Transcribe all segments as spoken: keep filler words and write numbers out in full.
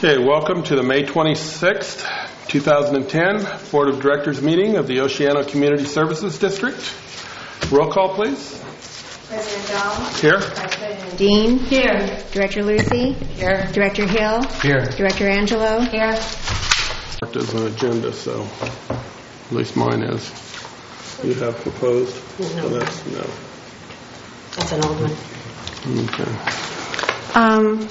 Okay, welcome to the May twenty-sixth, two thousand ten Board of Directors meeting of the Oceano Community Services District. Roll call, please. President Dahl. Here. Vice President Dean. Here. Director Lucy. Here. Director Hill. Here. Director Angelo. Here. Marked as an agenda, so at least mine is. You have proposed? No. So that's no. That's an old one. Okay. Um,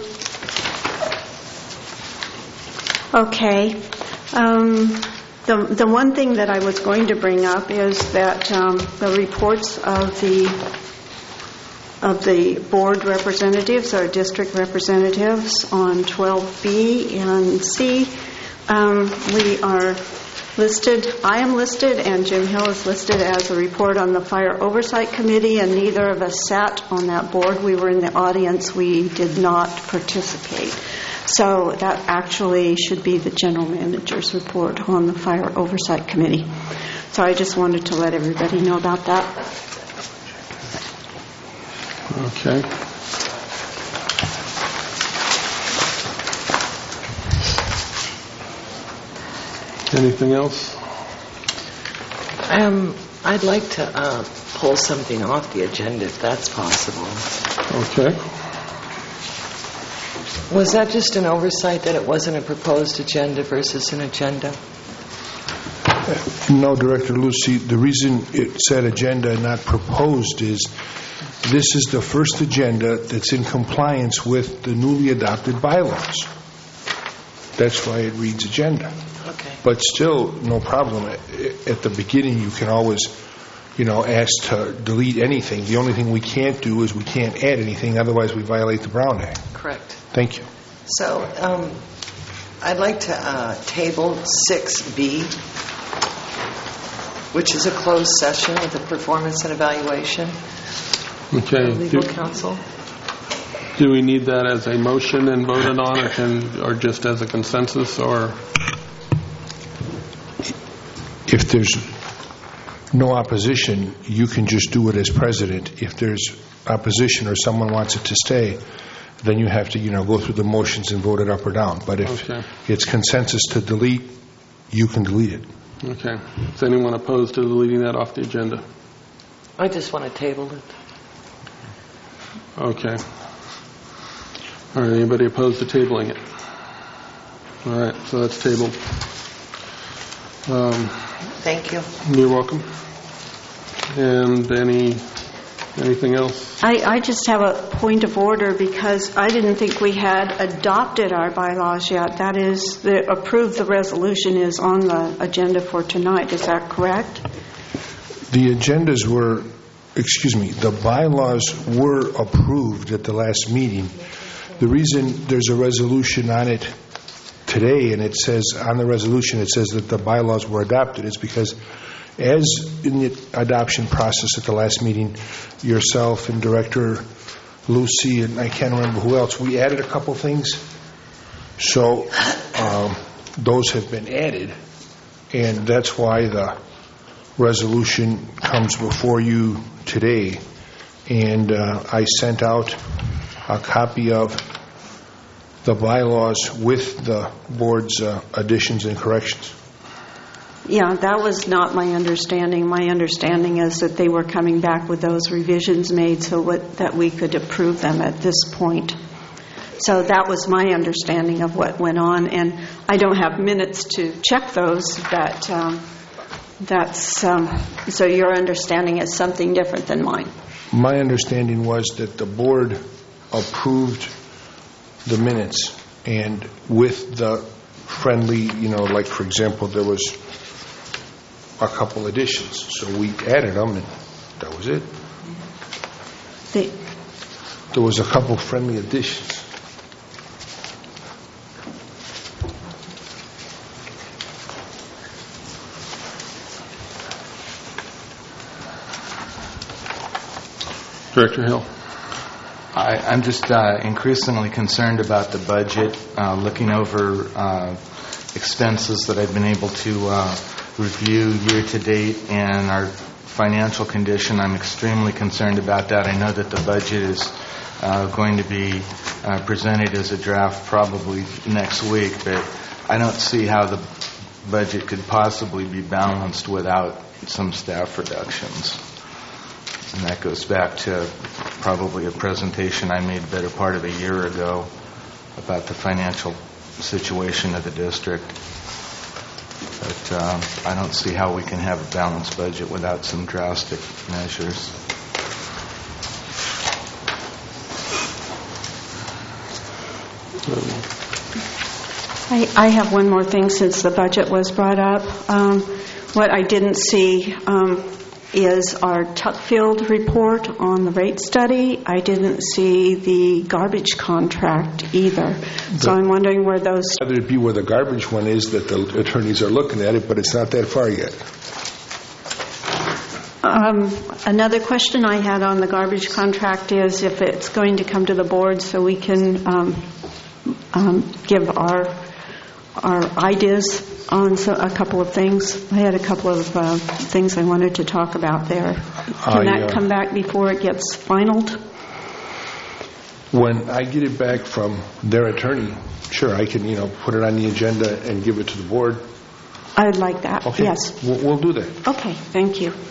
okay. Um, the the one thing that I was going to bring up is that um, the reports of the of the board representatives or district representatives on twelve B and C. Um, we are listed, I am listed, and Jim Hill is listed as a report on the Fire Oversight Committee, and neither of us sat on that board. We were in the audience. We did not participate. So that actually should be the general manager's report on the Fire Oversight Committee. So I just wanted to let everybody know about that. Okay. Anything else? Um, I'd like to uh, pull something off the agenda if that's possible. Okay. Was that just an oversight that it wasn't a proposed agenda versus an agenda? No, Director Lucy, the reason it said agenda and not proposed is this is the first agenda that's in compliance with the newly adopted bylaws. That's why it reads agenda. Okay. But still, no problem. At the beginning, you can always, you know, ask to delete anything. The only thing we can't do is we can't add anything, otherwise we violate the Brown Act. Correct. Thank you. So, um, I'd like to uh, table six B, which is a closed session with a performance and evaluation. Okay. Legal Do, counsel. do we need that as a motion and voted on, or can, or just as a consensus, or? If there's no opposition, you can just do it as president. If there's opposition or someone wants it to stay, then you have to, you know, go through the motions and vote it up or down. But if Okay. it's consensus to delete, you can delete it. Okay. Is anyone opposed to deleting that off the agenda? I just want to table it. Okay. All right. Anybody opposed to tabling it? All right. So that's tabled. Um, Thank you. You're welcome. And any anything else? I, I just have a point of order because I didn't think we had adopted our bylaws yet. That is, the approve the resolution is on the agenda for tonight. Is that correct? The agendas were, excuse me, the bylaws were approved at the last meeting. The reason there's a resolution on it today, and it says on the resolution, it says that the bylaws were adopted, is because as in the adoption process at the last meeting, yourself and Director Lucy, and I can't remember who else, we added a couple things. So um, those have been added, and that's why the resolution comes before you today. And uh, I sent out a copy of the bylaws with the board's uh, additions and corrections. Yeah, that was not my understanding. My understanding is that they were coming back with those revisions made so what, that we could approve them at this point. So that was my understanding of what went on, and I don't have minutes to check those, but um, that's um, so your understanding is something different than mine. My understanding was that the board approved the minutes, and with the friendly, you know, like for example, there was a couple additions, so we added them, and that was it. They, there was a couple friendly additions. Director Hill. I, I'm just uh, increasingly concerned about the budget, uh, looking over uh, expenses that I've been able to uh, review year to date, and our financial condition, I'm extremely concerned about that. I know that the budget is uh, going to be uh, presented as a draft probably next week, but I don't see how the budget could possibly be balanced without some staff reductions. And that goes back to probably a presentation I made better part of a year ago about the financial situation of the district. But uh, I don't see how we can have a balanced budget without some drastic measures. I, I have one more thing since the budget was brought up. Um, what I didn't see um, is our Tuckfield report on the rate study. I didn't see the garbage contract either. So I'm wondering where those... Whether it be where the garbage one is that the attorneys are looking at it, but it's not that far yet. Um, another question I had on the garbage contract is if it's going to come to the board so we can um, um, give our our ideas on so, a couple of things. I had a couple of uh, things I wanted to talk about there. Can I, that uh, come back before it gets finaled? When I get it back from their attorney, sure, I can, you know, put it on the agenda and give it to the board. I'd like that, Okay. yes. We'll, we'll do that. Okay, thank you.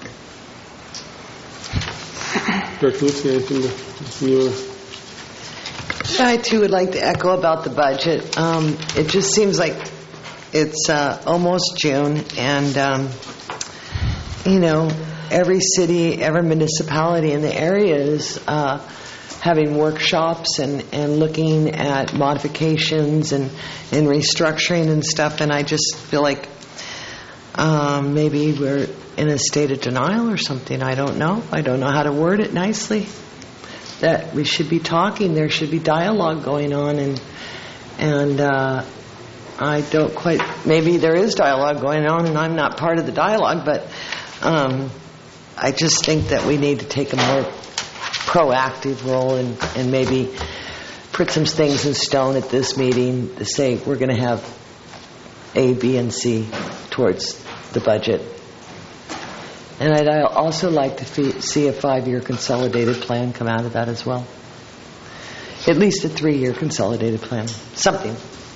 Director Lucy, anything to, you want to... I too would like to echo about the budget. Um, it just seems like it's uh, almost June, and um, you know, every city, every municipality in the area is uh, having workshops and, and looking at modifications and, and restructuring and stuff. And I just feel like um, maybe we're in a state of denial or something. I don't know. I don't know how to word it nicely. That we should be talking, there should be dialogue going on, and and uh, I don't quite, maybe there is dialogue going on and I'm not part of the dialogue, but um, I just think that we need to take a more proactive role and, and maybe put some things in stone at this meeting to say we're going to have A, B, and C towards the budget. And I'd also like to fee- see a five-year consolidated plan come out of that as well. At least a three-year consolidated plan. Something.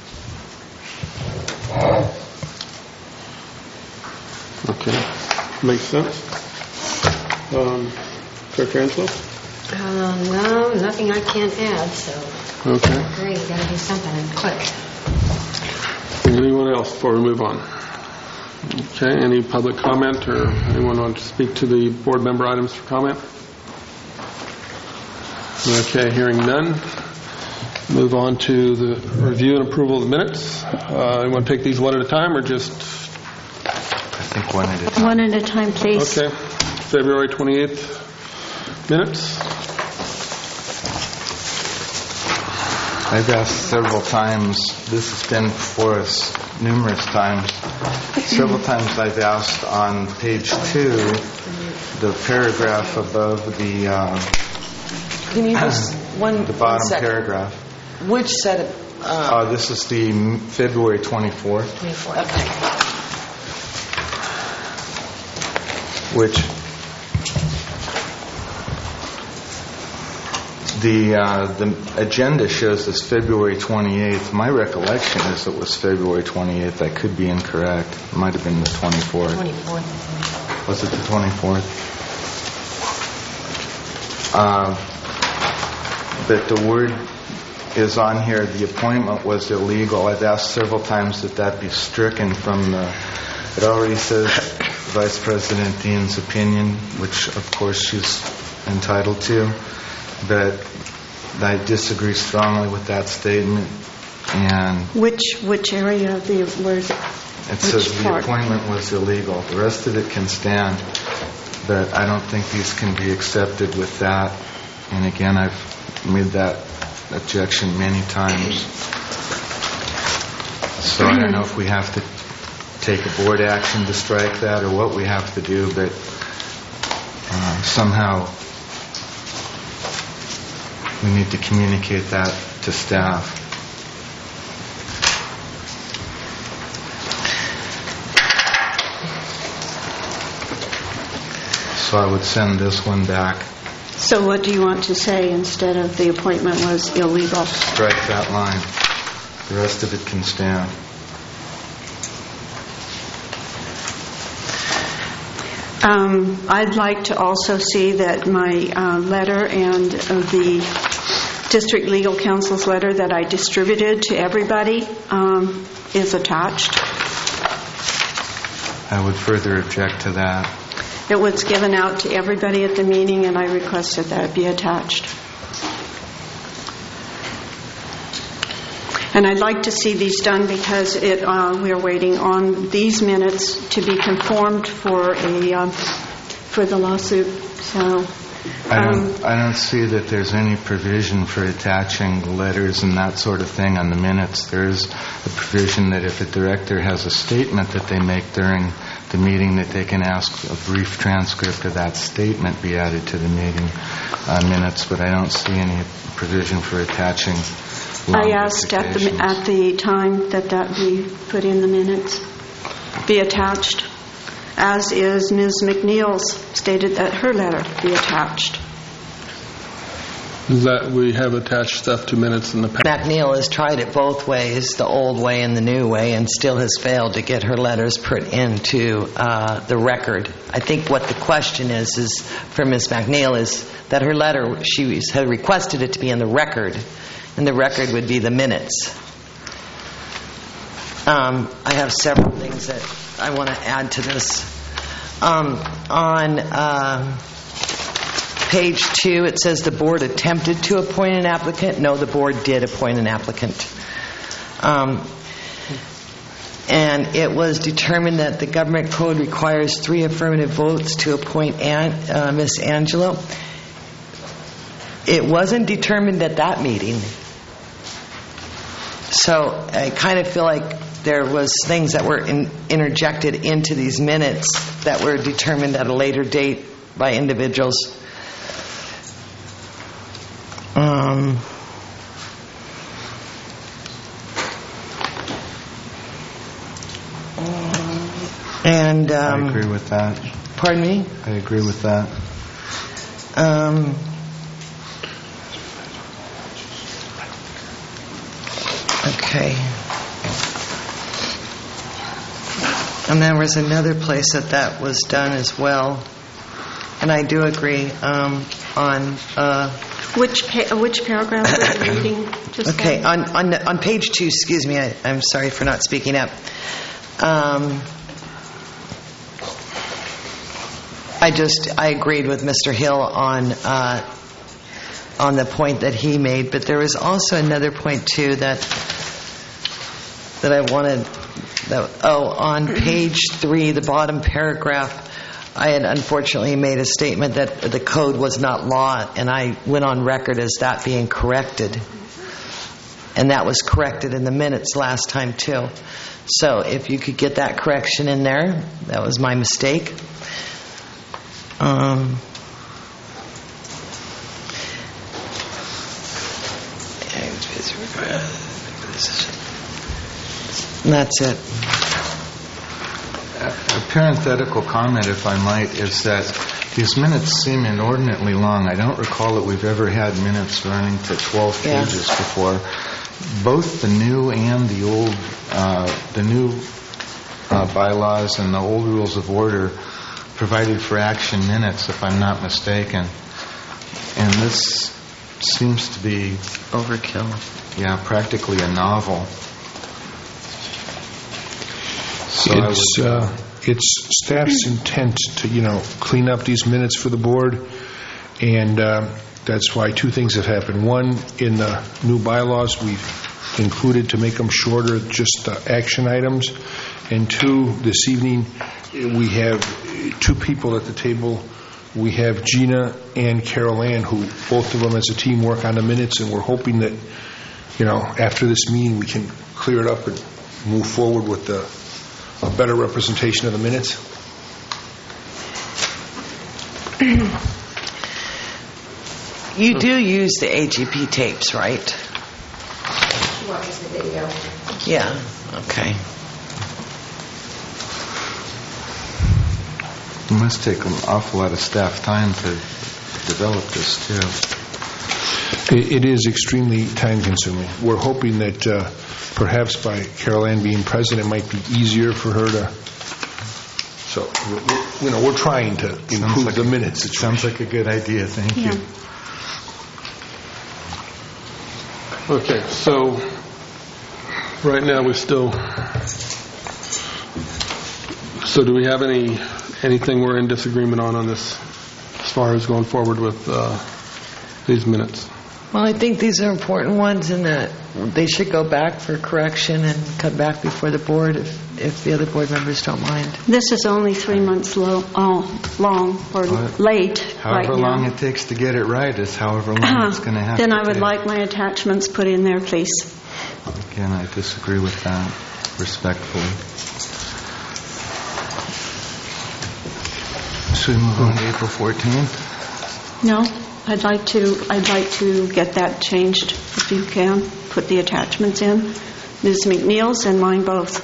Okay. Makes sense. Um, Director Angelo? Uh, no, nothing I can't add, so Okay. I agree, you got to do something quick. Anyone else before we move on? Okay, any public comment or anyone want to speak to the board member items for comment? Okay, hearing none. Move on to the review and approval of the minutes. Uh, you want to take these one at a time or just... I think one at a time. One at a time, please. Okay, February twenty-eighth minutes. I've asked several times, this has been before us numerous times, several times I've asked on page two, the paragraph above the uh, Can you just, one, the one bottom second. paragraph. Which set of... Uh, Uh, this is the m- February twenty-fourth, okay. which the uh, the agenda shows as February twenty-eighth. My recollection is it was February twenty-eighth. I could be incorrect. It might have been the twenty-fourth. twenty-fourth. Was it the twenty-fourth? Uh, but the word is on here, the appointment was illegal. I've asked several times that that be stricken from the, it already says Vice President Dean's opinion, which of course she's entitled to, but I disagree strongly with that statement. And Which which area of the, where is it? it says Which the part? appointment was illegal. The rest of it can stand, but I don't think these can be accepted with that. And again, I've made that objection many times. So I don't know if we have to take a board action to strike that or what we have to do, but uh, somehow we need to communicate that to staff. so I would send this one back. So what do you want to say instead of the appointment was illegal? Strike that line. The rest of it can stand. Um, I'd like to also see that my uh, letter and uh, the district legal counsel's letter that I distributed to everybody um, is attached. I would further object to that. It was given out to everybody at the meeting, and I requested that it be attached. And I'd like to see these done because it, uh, we're waiting on these minutes to be conformed for a um, for the lawsuit. So um, I don't. I don't see that there's any provision for attaching letters and that sort of thing on the minutes. There's a provision that if a director has a statement that they make during the meeting, that they can ask a brief transcript of that statement be added to the meeting uh, minutes. But I don't see any provision for attaching. I asked at the at the time that that be put in the minutes, be attached, as is Miz McNeil's stated that her letter be attached. That we have attached stuff to minutes in the past. McNeil has tried it both ways, the old way and the new way, and still has failed to get her letters put into uh, the record. I think what the question is, is for Miz McNeil, is that her letter, she had requested it to be in the record, and the record would be the minutes. Um, I have several things that I want to add to this. Um, on uh, page two, it says the board attempted to appoint an applicant. No, the board did appoint an applicant. Um, and it was determined that the government code requires three affirmative votes to appoint An, uh, Miss Angelo. It wasn't determined at that meeting. So I kind of feel like there was things that were in, interjected into these minutes that were determined at a later date by individuals. Um, and um, I agree with that. Pardon me? I agree with that. Um, okay. And there was another place that that was done as well. And I do agree um, on... Uh, Which pa- which paragraph are you reading? Just okay, now? on, on on page two, excuse me, I, I'm sorry for not speaking up. Um, I just, I agreed with Mister Hill on uh, on the point that he made, but there was also another point too that that I wanted. That, oh, on page three, the bottom paragraph, I had unfortunately made a statement that the code was not law, and I went on record as that being corrected. And that was corrected in the minutes last time too. So if you could get that correction in there, that was my mistake. Um, that's it. A parenthetical comment, if I might, is that these minutes seem inordinately long. I don't recall that we've ever had minutes running to twelve Yeah. pages before. Both the new and the old, uh, the new uh, bylaws and the old rules of order provided for action minutes, if I'm not mistaken. And this seems to be Overkill. yeah, practically a novel. So I It's, would, uh, it's staff's intent to, you know, clean up these minutes for the board, and uh, that's why two things have happened. One, in the new bylaws, we've included to make them shorter, just uh, action items. And two, this evening, we have two people at the table. We have Gina and Carol Ann, who both of them as a team work on the minutes, and we're hoping that, you know, after this meeting, we can clear it up and move forward with the a better representation of the minutes. You do use the A G P tapes, right? Watches the video. Yeah, okay. must take an awful lot of staff time to develop this, too. It it is extremely time-consuming. We're hoping that uh, perhaps by Carol Ann being president, it might be easier for her to... So, we're- you know, we're trying to improve like the a- minutes. It sounds like a good idea. Thank Yeah. you. Okay, so right now we still, so do we have any, anything we're in disagreement on on this as far as going forward with uh, these minutes? Well, I think these are important ones in that they should go back for correction and come back before the board if, if the other board members don't mind. This is only three months low, oh, long or What? late right However now. long it takes to get it right is however long it's going to have Then to I would take. like my attachments put in there, please. Again, I disagree with that respectfully. Should we move on to April fourteenth? No, I'd like to, I'd like to get that changed if you can. Put the attachments in. Miz McNeil's and mine both.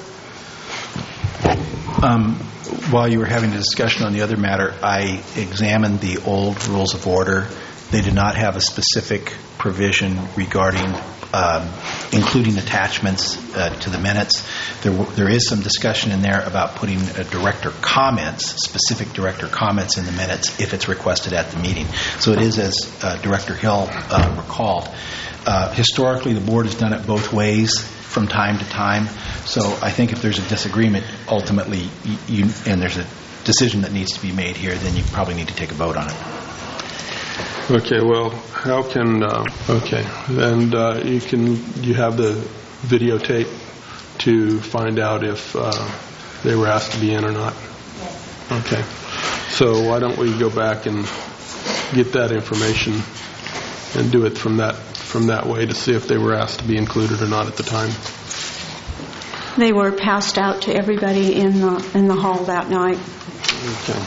Um, While you were having a discussion on the other matter, I examined the old rules of order. They did not have a specific provision regarding um, including attachments uh, to the minutes. There, w- there is some discussion in there about putting uh, director comments, specific director comments in the minutes if it's requested at the meeting. So it is, as uh, Director Hill uh, recalled. Uh, historically, the board has done it both ways from time to time. So I think if there's a disagreement, ultimately, you, you, and there's a decision that needs to be made here, then you probably need to take a vote on it. Okay, well, how can, uh, okay, and uh, you can, you have the videotape to find out if uh, they were asked to be in or not? Okay, so why don't we go back and get that information and do it from that, from that way to see if they were asked to be included or not at the time? They were passed out to everybody in the in the hall that night. Okay.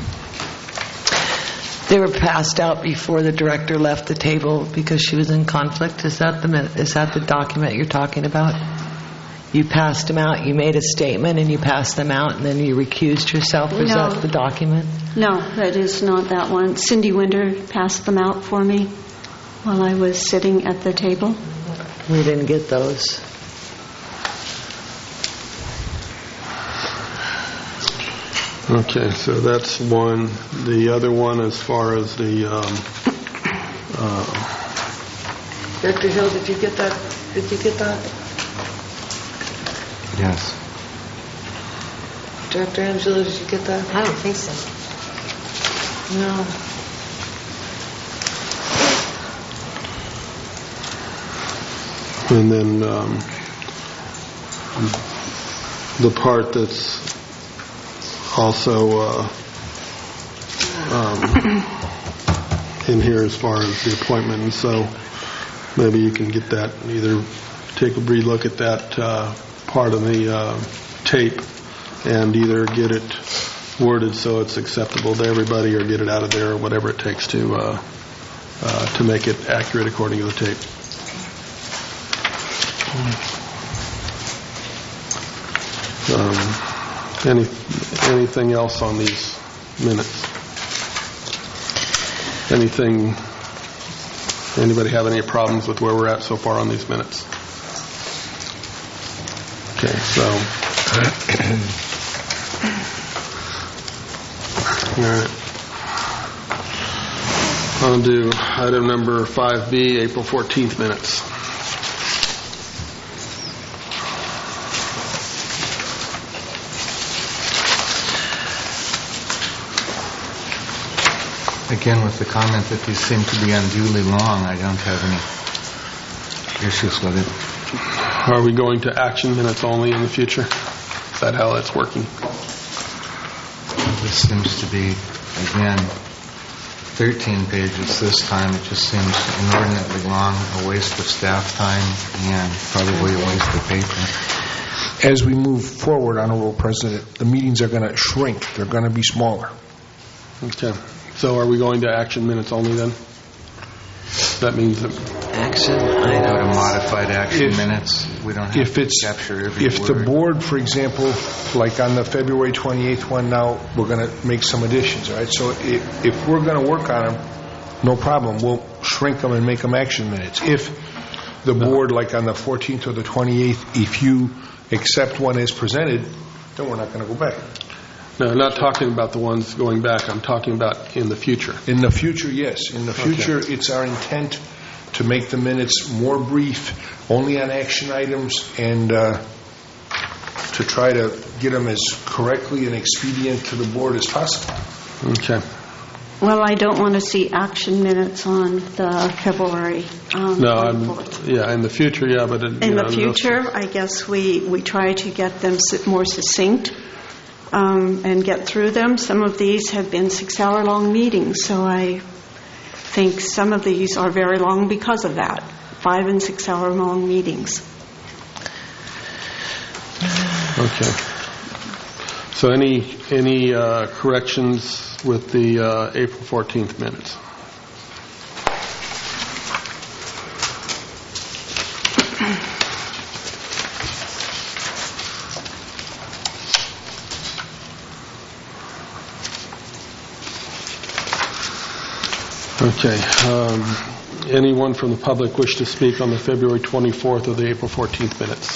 They were passed out before the director left the table because she was in conflict. Is that the min- is that the document you're talking about? You passed them out, you made a statement, and you passed them out, and then you recused yourself? Is No. that the document? No, that is not that one. Cindy Winder passed them out for me while I was sitting at the table. We didn't get those. Okay, so that's one. The other one, as far as the, um, uh, Director Hill, did you get that? Did you get that? Yes. Director Angela, did you get that? I don't think so. No. and then um, the part that's also uh, um, in here as far as the appointment, and so maybe you can get that, either take a brief look at that uh, part of the uh, tape and either get it worded so it's acceptable to everybody or get it out of there, or whatever it takes to uh, uh, to make it accurate according to the tape. Um, any anything else on these minutes? Anything? Anybody have any problems with where we're at so far on these minutes? Okay, so all right. I'll do item number five B, April fourteenth minutes. Again, with the comment that these seem to be unduly long, I don't have any issues with it. Are we going to action minutes only in the future? Is that how that's working? This seems to be, again, thirteen pages this time. It just seems inordinately long, a waste of staff time, and probably a waste of paper. As we move forward, Honorable President, the meetings are going to shrink. They're going to be smaller. Okay. So are we going to action minutes only then? That means that Action Go to items. modified action If- minutes. We don't have If to it's, capture every if the word. board, for example, like on the February twenty-eighth one now, we're going to make some additions, all right? So if, if we're going to work on them, no problem, we'll shrink them and make them action minutes. If the board, like on the fourteenth or the twenty-eighth, if you accept one as presented, then we're not going to go back. no, I'm not talking about the ones going back. I'm talking about in the future. In the future, yes. In the Okay. future, it's our intent to make the minutes more brief, only on action items, and uh, to try to get them as correctly and expedient to the board as possible. Okay. Well, I don't want to see action minutes on the February um, No, I'm, report. yeah, in the future, yeah, but... it- In you the know, future, I guess we, we try to get them s- more succinct um, and get through them. Some of these have been six-hour-long meetings, so I think some of these are very long because of that, five- and six-hour-long meetings. Okay. So any, any uh, corrections with the uh, April fourteenth minutes? Okay. Um, anyone from the public wish to speak on the February twenty-fourth or the April fourteenth minutes?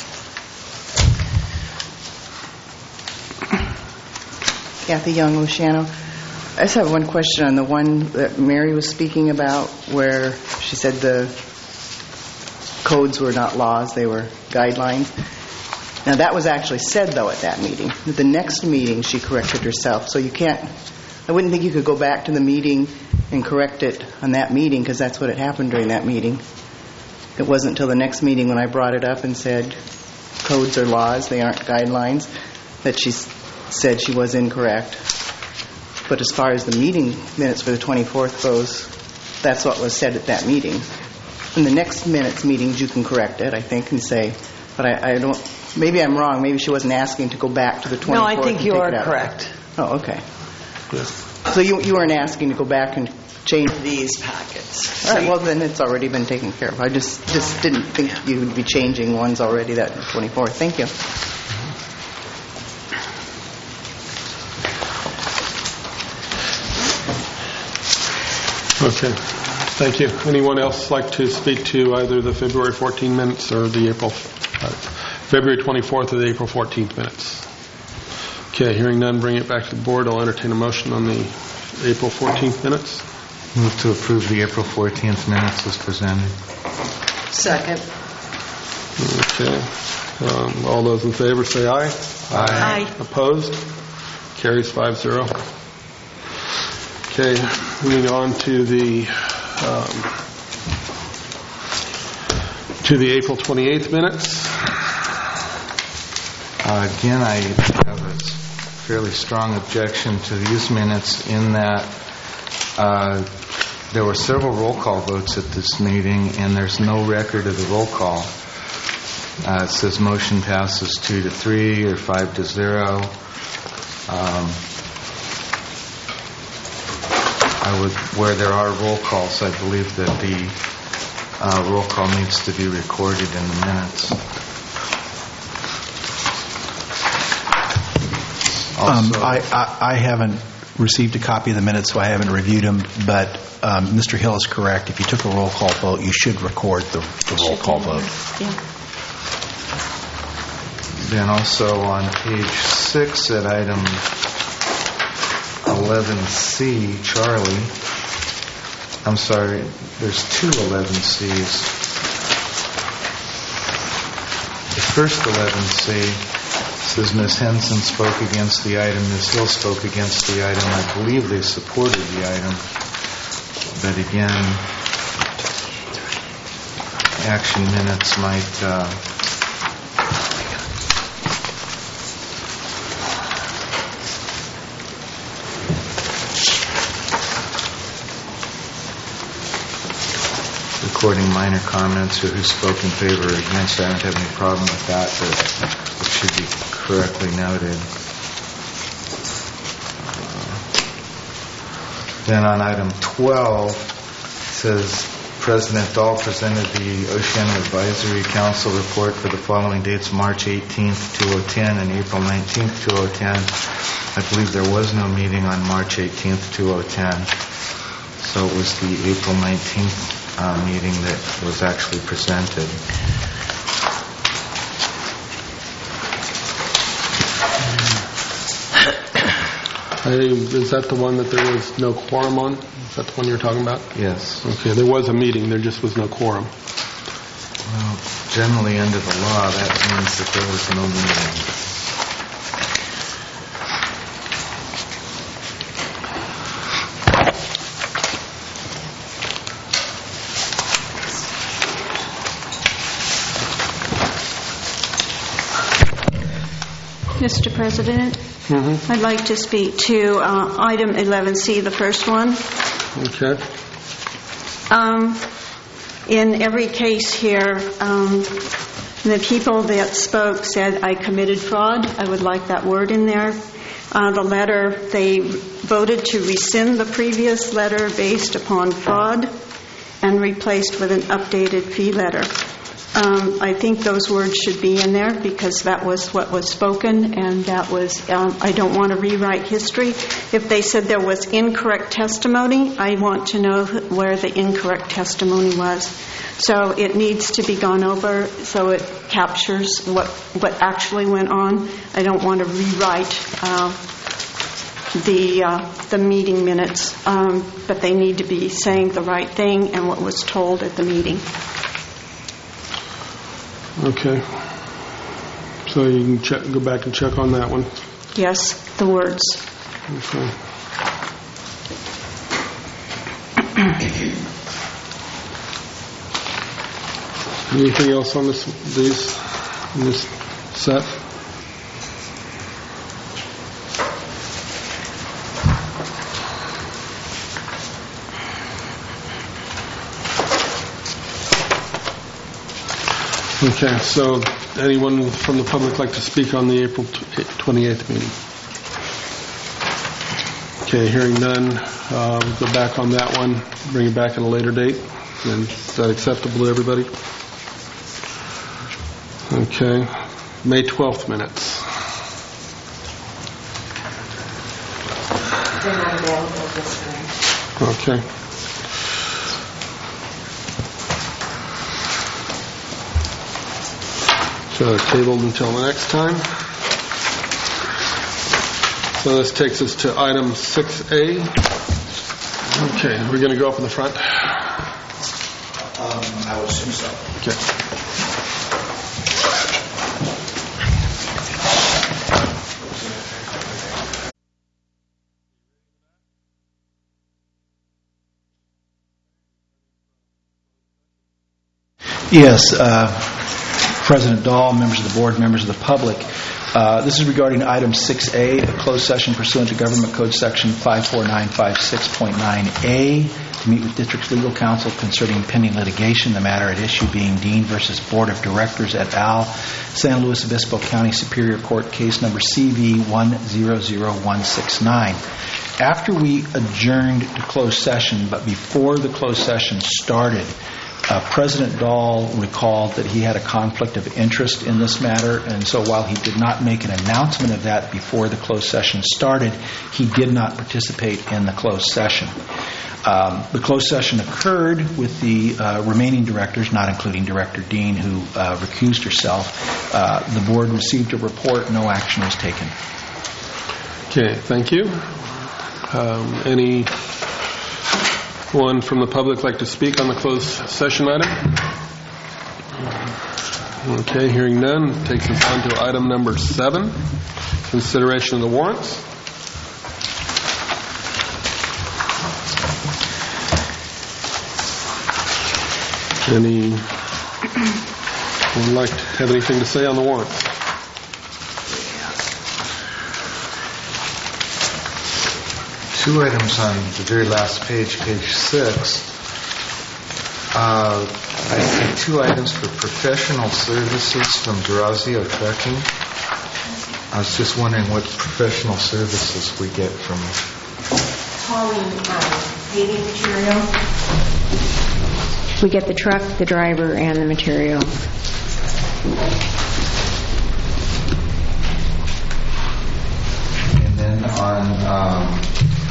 Kathy Young, Luciano. I just have one question on the one that Mary was speaking about where she said the codes were not laws, they were guidelines. Now, that was actually said, though, at that meeting. At the next meeting, she corrected herself. So you can't, I wouldn't think you could go back to the meeting and correct it on that meeting, because that's what had happened during that meeting. It wasn't until the next meeting when I brought it up and said codes are laws, they aren't guidelines, that she s- said she was incorrect. But as far as the meeting minutes for the twenty-fourth goes, that's what was said at that meeting. In the next minutes meetings, you can correct it, I think, and say, but I, I don't, maybe I'm wrong. Maybe she wasn't asking to go back to the twenty-fourth. No, I think and you take are it out. correct. Oh, okay. Yes. So you, you weren't asking to go back and change These packets. All right, well, then it's already been taken care of. I just, just didn't think you would be changing ones already that twenty-fourth. Thank you. Okay, thank you. Anyone else like to speak to either the February fourteenth minutes or the April, uh, February twenty-fourth or the April fourteenth minutes? Okay, hearing none, bring it back to the board. I'll entertain a motion on the April fourteenth minutes. Move to approve the April fourteenth minutes as presented. Second. Okay, um, all those in favor say aye. Aye. Opposed? Carries five zero. Okay, moving on to the um, to the April twenty-eighth minutes. Uh, Again, I have a fairly strong objection to these minutes in that uh, there were several roll call votes at this meeting, and there's no record of the roll call. Uh, it says motion passes two to three or five to zero. Um, I would, where there are roll calls, I believe that the uh, roll call needs to be recorded in the minutes. Um, Also- I, I, I haven't received a copy of the minutes, so I haven't reviewed them, but um, Mister Hill is correct. If you took a roll call vote, you should record the, the roll call vote. Yeah. Then also on page six at item eleven C, Charlie, I'm sorry, there's two eleven Cs. The first eleven C says Miz Henson spoke against the item, Miz Hill spoke against the item. I believe they supported the item, but again, action minutes might uh, recording minor comments or who spoke in favor or against. I don't have any problem with that, but it should be correctly noted. Uh, then on item twelve, it says President Dahl presented the Oceano Advisory Council report for the following dates: March eighteenth, two thousand ten and April nineteenth, two thousand ten. I believe there was no meeting on March eighteenth, two thousand ten, so it was the April nineteenth uh, meeting that was actually presented. I, is that the one that there was no quorum on? Is that the one you're talking about? Yes. Okay, there was a meeting, there just was no quorum. Well, generally under the law, that means that there was no meeting. Mister President, Mm-hmm. I'd like to speak to uh, item eleven C, the first one. Okay. Um, in every case here, um, the people that spoke said, I committed fraud. I would like that word in there. Uh, the letter, they voted to rescind the previous letter based upon fraud and replaced with an updated fee letter. Um, I think those words should be in there because that was what was spoken, and that was, um, I don't want to rewrite history. If they said there was incorrect testimony, I want to know where the incorrect testimony was. So it needs to be gone over so it captures what, what actually went on. I don't want to rewrite uh, the, uh, the meeting minutes, um, but they need to be saying the right thing and what was told at the meeting. Okay. So you can check, go back and check on that one. Yes, the words. Okay. Anything else on this, these, in this set? Okay, so anyone from the public like to speak on the April twenty-eighth meeting? Okay, hearing none, um, go back on that one, bring it back at a later date. And is that acceptable to everybody? Okay, May twelfth minutes. They're not available this time. Okay. So tabled until the next time. So this takes us to item six A. Okay, we're going to go up in the front. Um, I would assume so. Okay. Yes, uh, President Dahl, members of the board, members of the public. Uh, this is regarding item six A, a closed session pursuant to Government Code Section five four nine five six point nine A, to meet with District's legal counsel concerning pending litigation, the matter at issue being Dean versus Board of Directors et al., San Luis Obispo County Superior Court, case number C V one zero zero one six nine. After we adjourned to closed session, but before the closed session started, Uh, President Dahl recalled that he had a conflict of interest in this matter, and so while he did not make an announcement of that before the closed session started, he did not participate in the closed session. Um, the closed session occurred with the uh, remaining directors, not including Director Dean, who uh, recused herself. Uh, the board received a report. No action was taken. Okay, thank you. Um, any one from the public like to speak on the closed session item? Okay, hearing none, takes us on to item number seven, consideration of the warrants. Any would like to have anything to say on the warrants? Two items on the very last page, page six. Uh, I see two items for professional services from Durazio Trucking. I was just wondering what professional services we get from Hauling um, paving material. We get the truck, the driver, and the material. And then on um,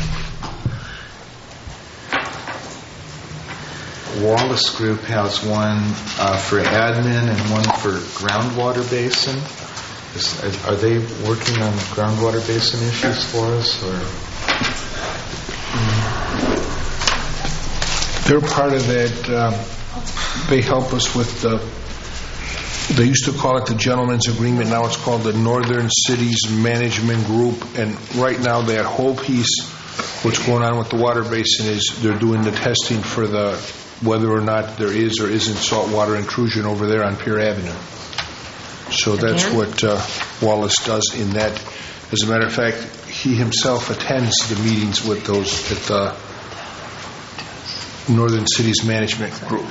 Wallace Group has one uh, for admin and one for groundwater basin. Is, are they working on groundwater basin issues for us, or? They're part of that. Um, they help us with the. They used to call it the Gentleman's Agreement. Now it's called the Northern Cities Management Group. And right now, that whole piece, what's going on with the water basin is they're doing the testing for the whether or not there is or isn't saltwater intrusion over there on Pier Avenue. So that's Again? what uh, Wallace does in that. As a matter of fact, he himself attends the meetings with those at the Northern Cities Management Group.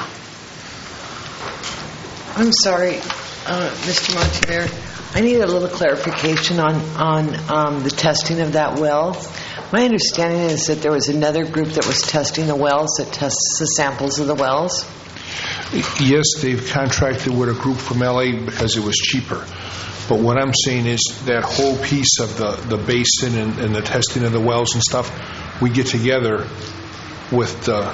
I'm sorry, uh, Mister Montever. I need a little clarification on, on um, the testing of that well. My understanding is that there was another group that was testing the wells, that tests the samples of the wells. Yes, they've contracted with a group from L A because it was cheaper. But what I'm saying is that whole piece of the, the basin and, and the testing of the wells and stuff, we get together with uh,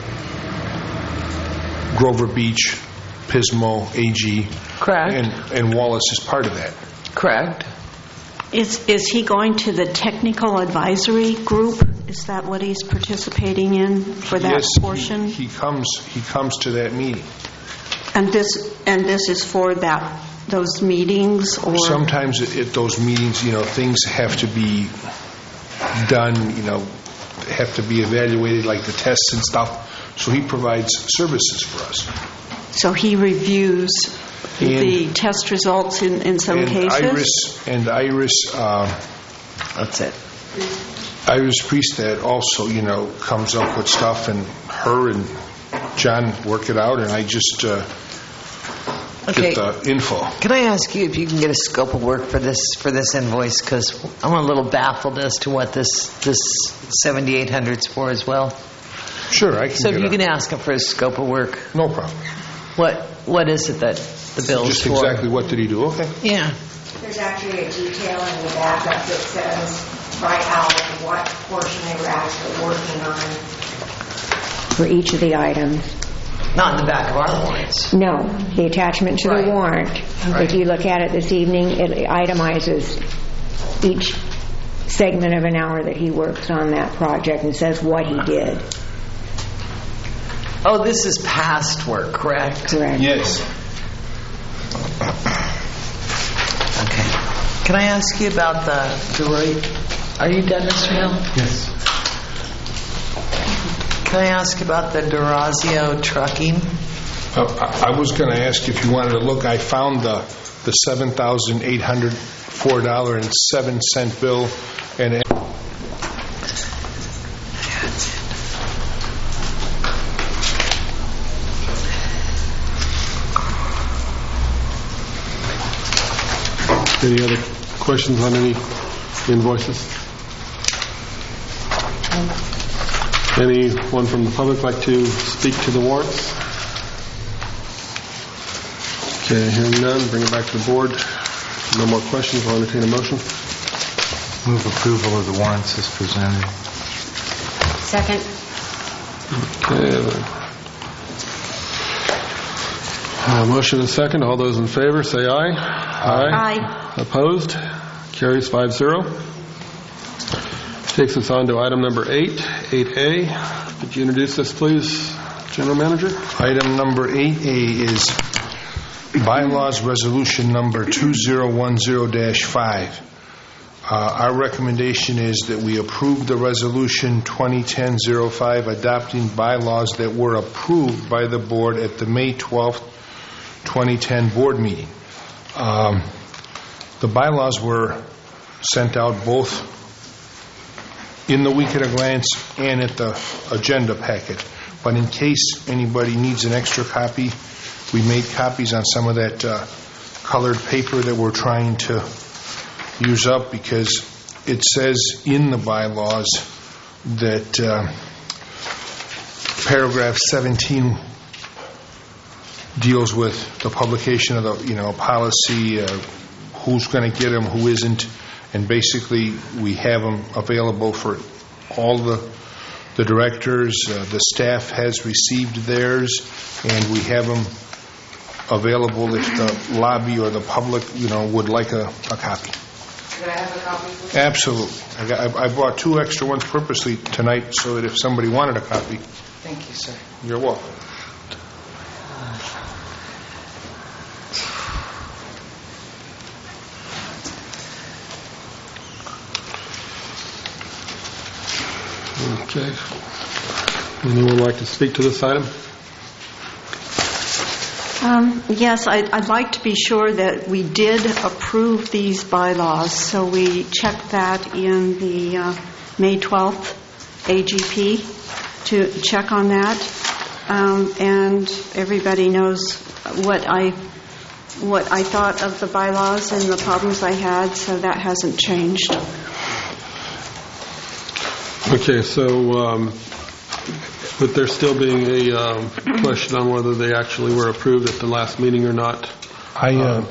Grover Beach, Pismo, A G, Correct. and, and Wallace is part of that. Correct. Is is he going to the technical advisory group? Is that what he's participating in for that yes, portion? He, he comes. He comes to that meeting. And this and this is for that those meetings, or Sometimes at those meetings, you know, things have to be done. You know, have to be evaluated, like the tests and stuff. So he provides services for us. so he reviews And- the test results in, in some and cases. Iris and Iris. Uh, That's it. Iris Priestad also, you know, comes up with stuff, and her and John work it out, and I just uh, Okay. get the info. Can I ask you if you can get a scope of work for this for this invoice? Because I'm a little baffled as to what this this seventy-eight hundred is for as well. Sure, I can So get if you a, can ask him for a scope of work, no problem. what what is it that the bill is Just for? exactly what did he do? Okay. Yeah. There's actually a detail in the backup that says right out what portion they were actually working on for each of the items. Not in the back of our warrants. No, the attachment to Right. the warrant. Right. If you look at it this evening, it itemizes each segment of an hour that he works on that project and says what he did. Oh, this is past work, correct? Correct. Yes. Okay. Can I ask you about the Deloitte? Are you done, Mister Hill? Yes. Can I ask about the Durazio trucking? Uh, I, I was going to ask if you wanted to look. I found the the seven thousand eight hundred four dollar and seven cent bill, and. Any other questions on any invoices? Anyone from the public like to speak to the warrants? Okay, hearing none, bring it back to the board. No more questions, I'll entertain a motion. Move approval of the warrants as presented. Second. Okay. Uh, motion and second. All those in favor say aye. Aye. Aye. Opposed? Carries five zero. Takes us on to item number eight, eight A. Could you introduce this, please, General Manager? Item number eight A is bylaws resolution number two zero one zero dash five. Uh, our recommendation is that we approve the resolution twenty ten oh five adopting bylaws that were approved by the board at the May twelfth, twenty ten board meeting. Um, the bylaws were sent out both in the week at a glance and at the agenda packet. But in case anybody needs an extra copy, we made copies on some of that uh, colored paper that we're trying to use up, because it says in the bylaws that uh, paragraph seventeen deals with the publication of the, you know, policy, uh, who's going to get them, who isn't, and basically we have them available for all the the directors. Uh, the staff has received theirs, and we have them available if the lobby or the public, you know, would like a, a copy. Can I have a copy, please? Absolutely. I, got, I, I bought two extra ones purposely tonight so that if somebody wanted a copy, Thank you, sir. you're welcome. Okay. Anyone like to speak to this item? Um, Yes, I'd I'd like to be sure that we did approve these bylaws, so we checked that in the uh, May twelfth A G P to check on that. Um, And everybody knows what I what I thought of the bylaws and the problems I had, so that hasn't changed. Okay, so, um, but there still being a um, question on whether they actually were approved at the last meeting or not. I, uh,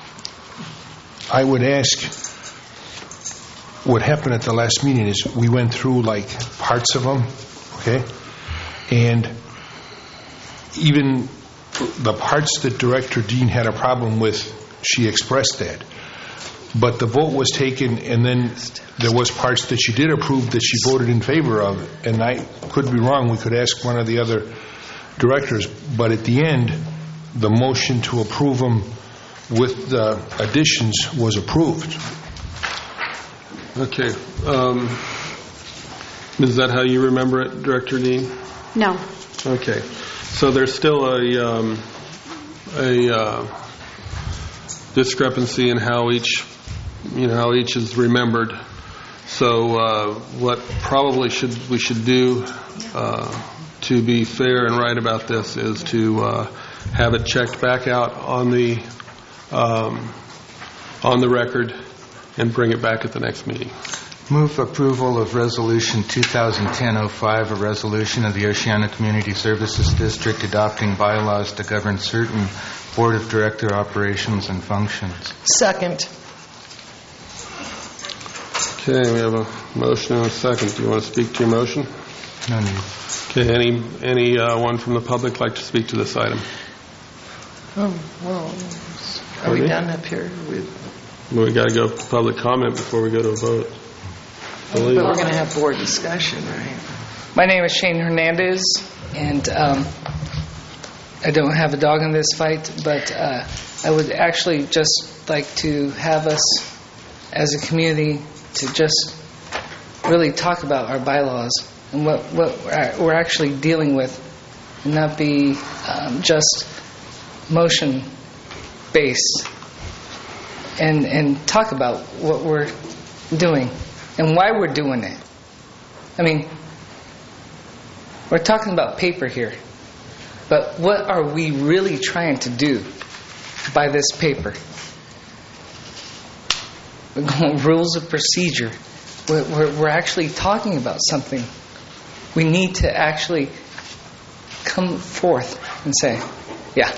I would ask, what happened at the last meeting is we went through like parts of them, okay? And even the parts that Director Dean had a problem with, she expressed that. But the vote was taken, and then there was parts that she did approve that she voted in favor of. And I could be wrong. We could ask one of the other directors. But at the end, the motion to approve them with the additions was approved. Okay. Um, is that how you remember it, Director Dean? No. Okay. So there's still a, um, a uh, discrepancy in how each, you know, how each is remembered. So uh, what probably should we should do uh, to be fair and right about this is to uh, have it checked back out on the um, on the record and bring it back at the next meeting. Move approval of Resolution two thousand ten oh five, a resolution of the Oceana Community Services District adopting bylaws to govern certain Board of Director operations and functions. Second. Okay, we have a motion and a second. Do you want to speak to your motion? No need. Okay, any any uh, one from the public like to speak to this item? Oh, well, are Pardon we me? done up here? with- Well, we got to go public comment before we go to a vote. But we're going to have board discussion, right? My name is Shane Hernandez, and um, I don't have a dog in this fight, but uh, I would actually just like to have us as a community to just really talk about our bylaws and what, what we're actually dealing with, and not be um, just motion-based, and, and talk about what we're doing and why we're doing it. I mean, we're talking about paper here, but what are we really trying to do by this paper? We're going rules of procedure. We're, we're, we're actually talking about something. We need to actually come forth and say, yeah,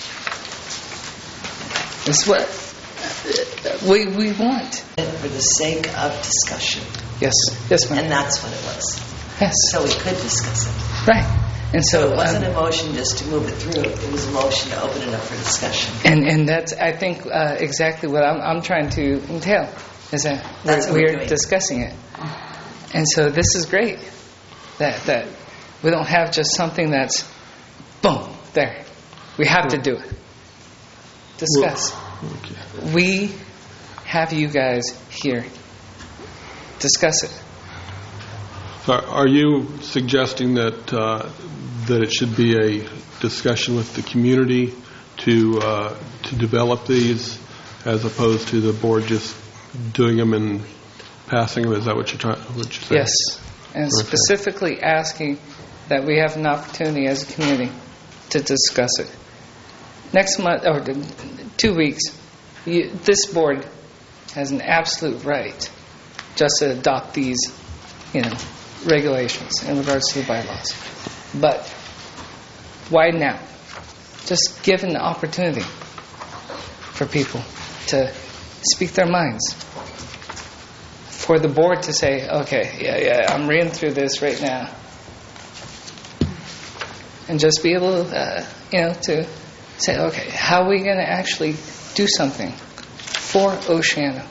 this is what we, we want. For the sake of discussion. Yes, yes, ma'am. And that's what it was. Yes, So we could discuss it. right. And so, So it wasn't um, a motion just to move it through. It was a motion to open it up for discussion. And and that's, I think, uh, exactly what I'm, I'm trying to entail, is that That's what we're, we're we're doing. discussing it. And so this is great, that that we don't have just something that's, boom, there. We have to do it. Discuss. Okay. We have you guys here. Discuss it. So are you suggesting that uh, that it should be a discussion with the community to uh, to develop these, as opposed to the board just doing them and passing them? Is that what you're trying? What you're saying? Yes. And Okay. specifically asking that we have an opportunity as a community to discuss it. Next month, or two weeks, you, this board has an absolute right just to adopt these, you know, regulations in regards to the bylaws. But why now? just give an opportunity for people to speak their minds. For the board to say, okay, yeah, yeah, I'm reading through this right now. And just be able, uh, you know, to say, okay, how are we going to actually do something for Oceana?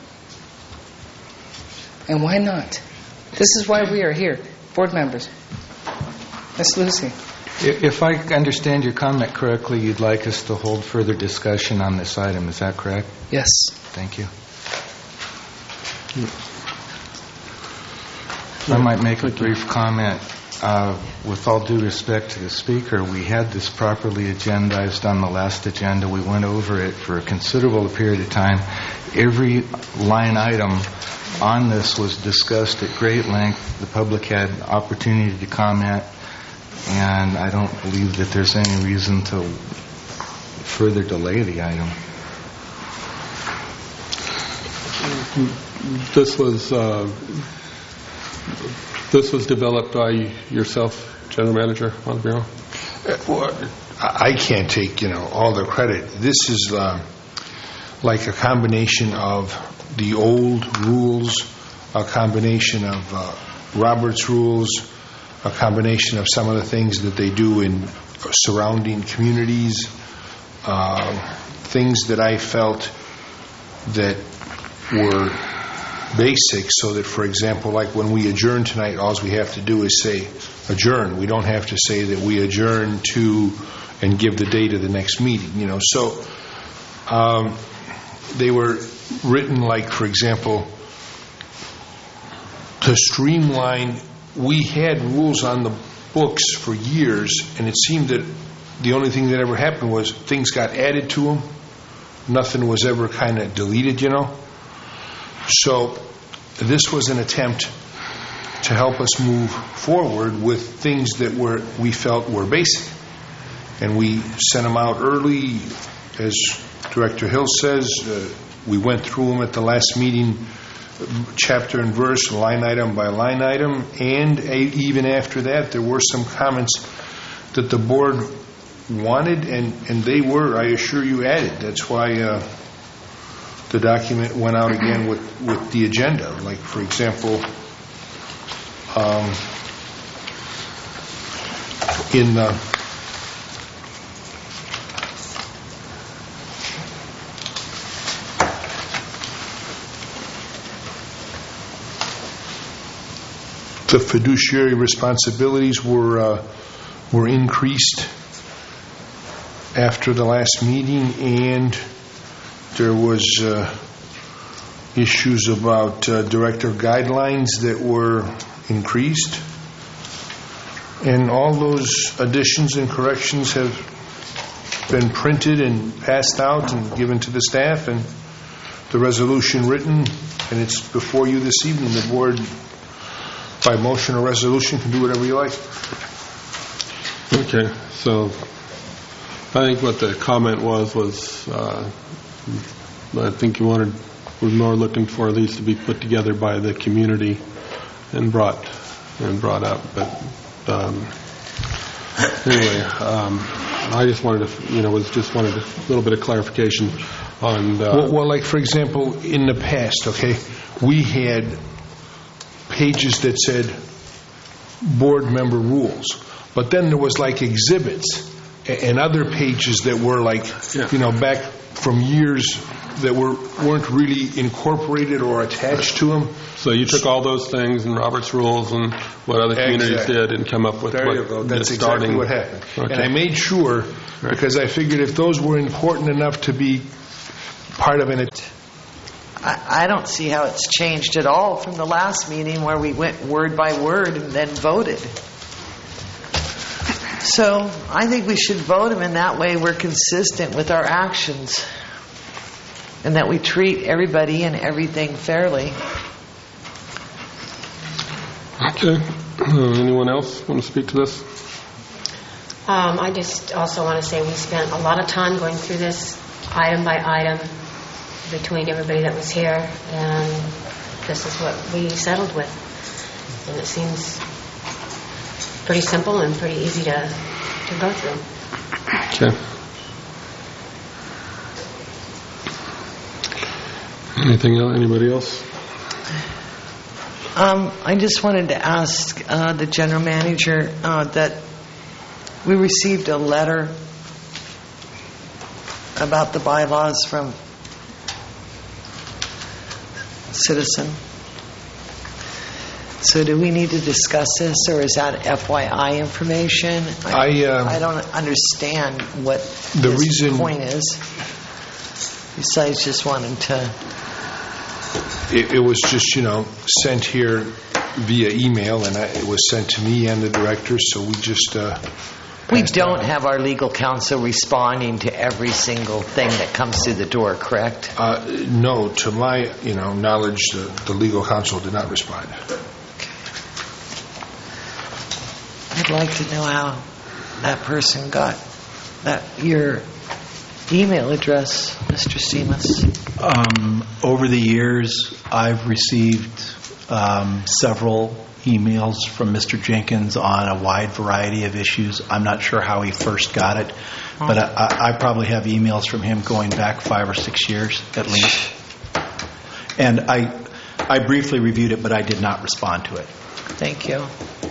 And why not? This is why we are here, board members. Miss Lucy. If I understand your comment correctly, you'd like us to hold further discussion on this item. Is that correct? Yes. Thank you. I might make a brief comment. Uh, with all due respect to the speaker, we had this properly agendized on the last agenda. We went over it for a considerable period of time. Every line item on this was discussed at great length. The public had opportunity to comment, and I don't believe that there's any reason to further delay the item. This was uh, this was developed by yourself, General Manager Montebureau? Uh, well, I can't take, you know, all the credit. This is uh, like a combination of the old rules, a combination of uh, Robert's rules, a combination of some of the things that they do in surrounding communities, uh, things that I felt that were basic, so that, for example, like when we adjourn tonight, all we have to do is say adjourn. We don't have to say that we adjourn to and give the date of the next meeting, you know. So um, they were written like, for example, to streamline. We had rules on the books for years, and it seemed that the only thing that ever happened was things got added to them. Nothing was ever kind of deleted, you know. So this was an attempt to help us move forward with things that were we felt were basic. And we sent them out early. As Director Hill says, uh, we went through them at the last meeting, chapter and verse, line item by line item. And a, even after that, there were some comments that the board wanted, and, and they were, I assure you, added. That's why uh, the document went out again with, with the agenda. Like, for example, um, in the the fiduciary responsibilities were uh, were increased after the last meeting, and there was uh, issues about uh, director guidelines that were increased, and all those additions and corrections have been printed and passed out and given to the staff, and the resolution written, and it's before you this evening. The board, by motion or resolution, can do whatever you like. Okay, so I think what the comment was was uh, I think you wanted we're more looking for these to be put together by the community and brought and brought up. But um, anyway, um, I just wanted to you know was just wanted a little bit of clarification on. Uh, well, well, like for example, in the past, okay, we had pages that said board member rules, but then there was like exhibits and other pages that were like, yeah. you know, back from years that were, weren't really incorporated or attached to them. So you took all those things and Robert's rules and what other communities exactly. did and come up with there what you go. That's starting. exactly what happened. Okay. And I made sure, right. because I figured if those were important enough to be part of an... I don't see how it's changed at all from the last meeting where we went word by word and then voted. So I think we should vote them, and that way we're consistent with our actions and that we treat everybody and everything fairly. Okay. Uh, anyone else want to speak to this? Um, I just also want to say we spent a lot of time going through this item by item between everybody that was here, and this is what we settled with. And it seems pretty simple and pretty easy to, to go through. Okay. Anything else? Anybody else? Um, I just wanted to ask uh, the general manager uh, that we received a letter about the bylaws from citizen. So do we need to discuss this, or is that F Y I information? I, um, I don't understand what the this reason- point is, besides just wanting to... It, it was just, you know, sent here via email, and I, it was sent to me and the director, so we just... Uh, We don't have our legal counsel responding to every single thing that comes through the door, correct? Uh, no, to my, you know, knowledge, the, the legal counsel did not respond. I'd like to know how that person got that your email address, Mister Seamus. Um, over the years, I've received um, several emails from Mister Jenkins on a wide variety of issues. I'm not sure how he first got it, but I, I probably have emails from him going back five or six years at least. And I, I briefly reviewed it, but I did not respond to it. Thank you.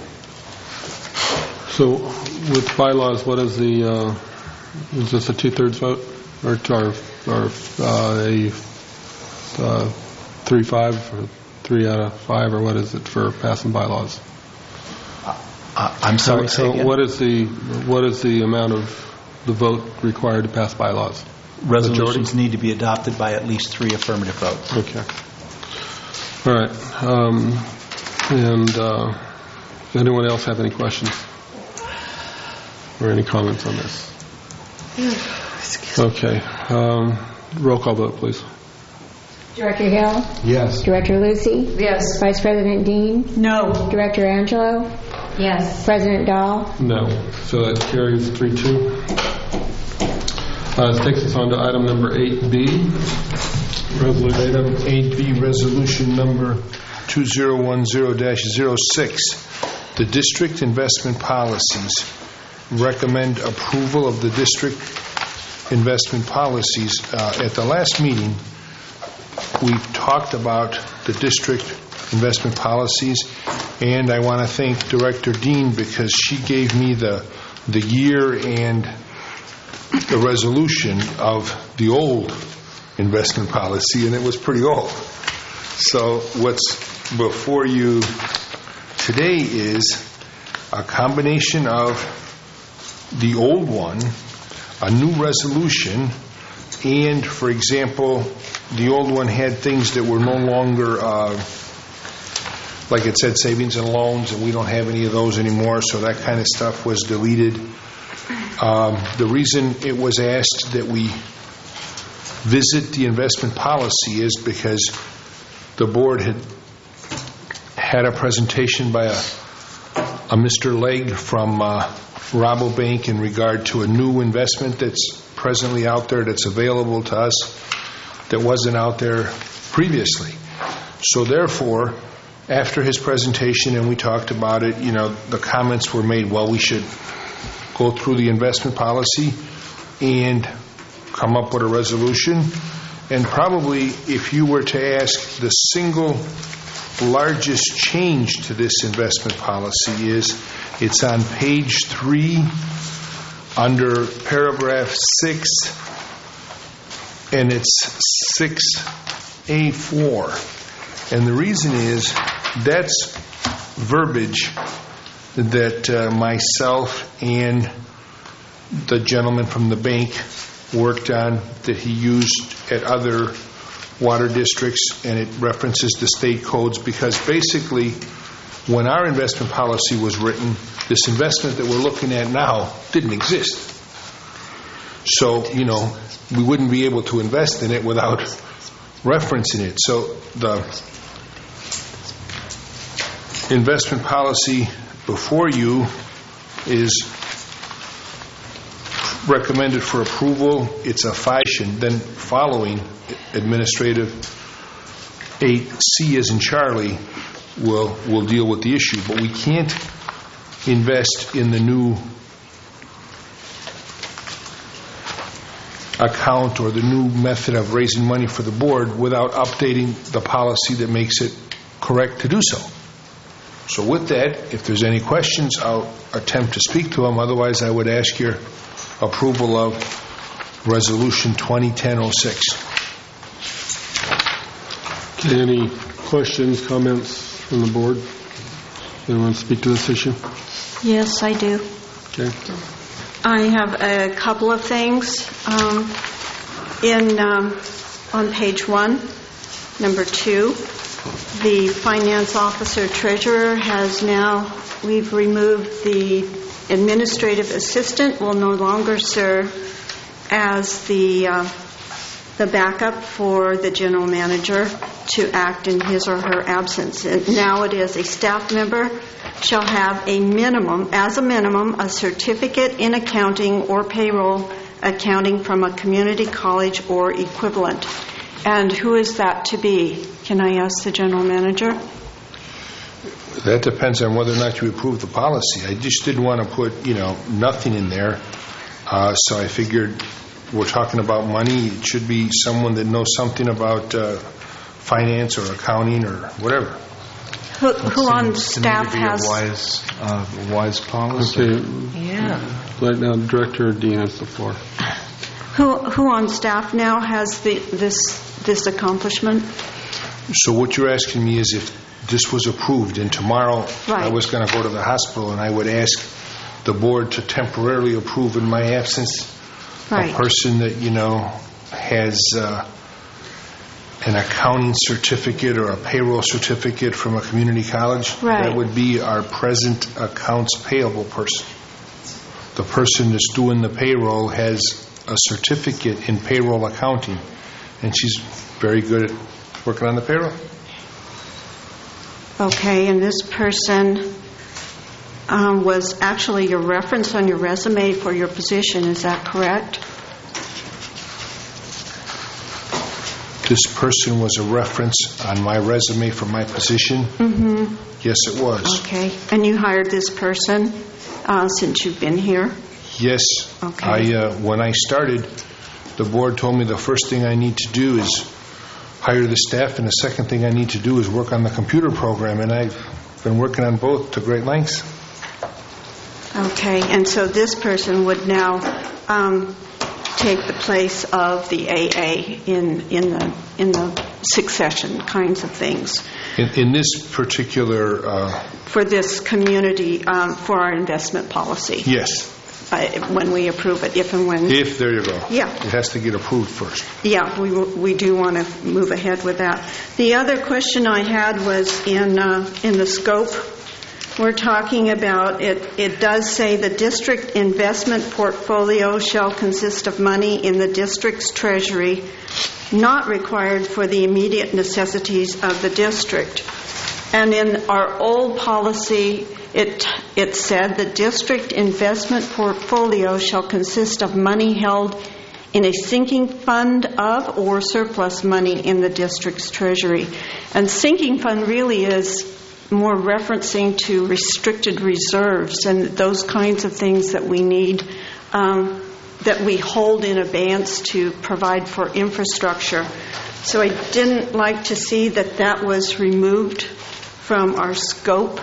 So with bylaws, what is the, uh, is this a two-thirds vote? Or, or, or uh, a uh, three-five, or three out of five, or what is it for passing bylaws? Uh, I'm sorry, So, say so again? what is the, what is the amount of the vote required to pass bylaws? Resolutions need to be adopted by at least three affirmative votes. Okay. All right. Um, and uh, does anyone else have any questions or any comments on this? Okay. Um, roll call vote, please. Director Hill? Yes. Director Lucy? Yes. Vice President Dean? No. Director Angelo? Yes. President Dahl? No. So that carries three two. Uh, this takes us on to item number eight B. Resolution item eight B, resolution number two zero one zero dash zero six. The district investment policies. Recommend approval of the district investment policies. Uh, at the last meeting, we talked about the district investment policies, and I want to thank Director Dean because she gave me the the year and the resolution of the old investment policy, and it was pretty old. So what's before you today is a combination of the old one, a new resolution, and, for example, the old one had things that were no longer, uh, like it said, savings and loans, and we don't have any of those anymore, so that kind of stuff was deleted. Um, the reason it was asked that we visit the investment policy is because the board had had a presentation by a, a Mister Legg from uh, Rabobank in regard to a new investment that's presently out there that's available to us that wasn't out there previously. So therefore, after his presentation and we talked about it, you know, the comments were made, well, we should go through the investment policy and come up with a resolution. And probably if you were to ask, the single largest change to this investment policy is it's on page three under paragraph six, and it's six A four. And the reason is that's verbiage that uh, myself and the gentleman from the bank worked on that he used at other water districts, and it references the state codes because basically when our investment policy was written, this investment that we're looking at now didn't exist. So, you know, we wouldn't be able to invest in it without referencing it. So the investment policy before you is recommended for approval. It's a fashion. Then following administrative eight C as in Charlie will will deal with the issue. But we can't invest in the new account or the new method of raising money for the board without updating the policy that makes it correct to do so. So with that, if there's any questions, I'll attempt to speak to them. Otherwise, I would ask your approval of Resolution twenty ten oh six. Okay, any questions, comments from the board? Anyone speak to this issue? Yes, I do. Okay. I have a couple of things. Um, in um, on page one, number two, the finance officer treasurer has now, we've removed the administrative assistant, will no longer serve as the uh, the backup for the general manager to act in his or her absence. And now it is a staff member shall have a minimum, as a minimum, a certificate in accounting or payroll accounting from a community college or equivalent. And who is that to be? Can I ask the general manager? That depends on whether or not you approve the policy. I just didn't want to put, you know, nothing in there. Uh, so I figured we're talking about money. It should be someone that knows something about uh, finance or accounting or whatever. Who, who on staff to me to be has... a wise, uh, wise policy. Okay. Yeah. Right now, Director Dean has the floor. Who, who on staff now has the, this this accomplishment? So what you're asking me is if this was approved and tomorrow Right. I was going to go to the hospital and I would ask the board to temporarily approve in my absence Right. a person that, you know, has uh, an accounting certificate or a payroll certificate from a community college. Right. That would be our present accounts payable person. The person that's doing the payroll has a certificate in payroll accounting, and she's very good at working on the payroll. Okay, and this person um, was actually your reference on your resume for your position. Is that correct? This person was a reference on my resume for my position? Mm-hmm. Yes, it was. Okay, and you hired this person uh, since you've been here? Yes. Okay. I, uh, when I started, the board told me the first thing I need to do is hire the staff, and the second thing I need to do is work on the computer program, and I've been working on both to great lengths. Okay, and so this person would now um, take the place of the A A in in the in the succession kinds of things. In, in this particular... Uh, For this community, um, for our investment policy. yes. Uh, when we approve it, if and when. If, there you go. Yeah. It has to get approved first. Yeah, we we do want to move ahead with that. The other question I had was in uh, in the scope. We're talking about it. It does say the district investment portfolio shall consist of money in the district's treasury, not required for the immediate necessities of the district. And in our old policy, it it said the district investment portfolio shall consist of money held in a sinking fund of or surplus money in the district's treasury. And sinking fund really is more referencing to restricted reserves and those kinds of things that we need, um, that we hold in abeyance to provide for infrastructure. So I didn't like to see that that was removed from our scope.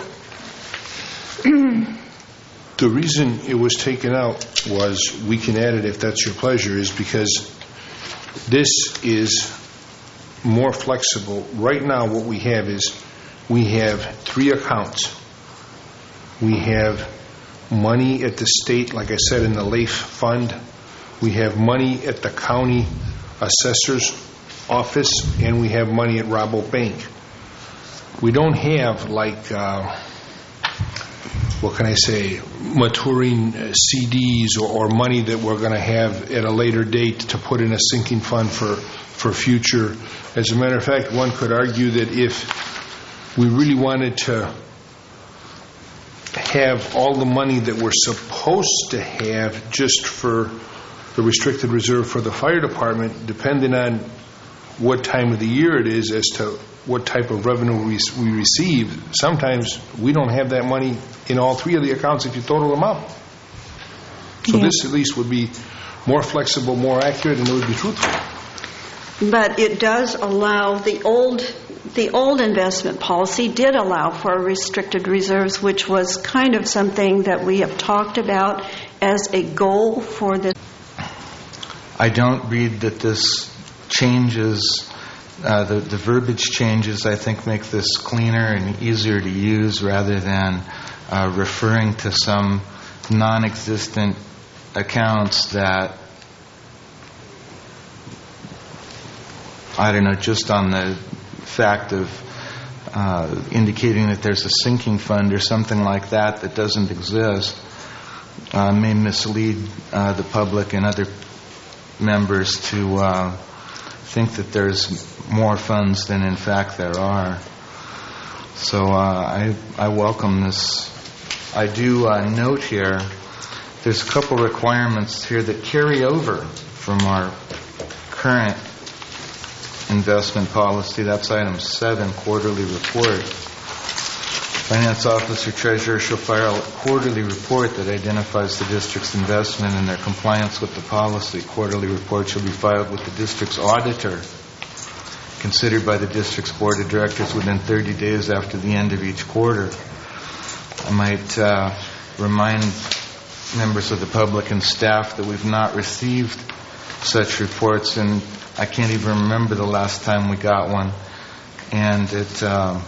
The reason it was taken out was, we can add it if that's your pleasure, is because this is more flexible. Right now what we have is we have three accounts. We have money at the state, like I said, in the L A I F fund. We have money at the county assessor's office, and we have money at Rabobank. We don't have, like, uh, what can I say, maturing uh, C Ds or, or money that we're going to have at a later date to put in a sinking fund for, for future. As a matter of fact, one could argue that if we really wanted to have all the money that we're supposed to have just for the restricted reserve for the fire department, depending on what time of the year it is as to what type of revenue we, we receive, sometimes we don't have that money in all three of the accounts if you total them up. So Yeah. this at least would be more flexible, more accurate, and it would be truthful. But it does allow, the old, the old investment policy did allow for restricted reserves, which was kind of something that we have talked about as a goal for the... I don't read that this changes, uh, the, the verbiage changes, I think, make this cleaner and easier to use rather than uh, referring to some non-existent accounts that, I don't know, just on the fact of uh, indicating that there's a sinking fund or something like that that doesn't exist uh, may mislead uh, the public and other members to uh, think that there's more funds than in fact there are. So uh, I, I welcome this. I do uh, note here there's a couple requirements here that carry over from our current investment policy. That's item seven, quarterly report. Finance officer, treasurer shall file a quarterly report that identifies the district's investment and their compliance with the policy. Quarterly report shall be filed with the district's auditor, considered by the district's board of directors within thirty days after the end of each quarter. I might uh, remind members of the public and staff that we've not received such reports, and I can't even remember the last time we got one. And it, uh,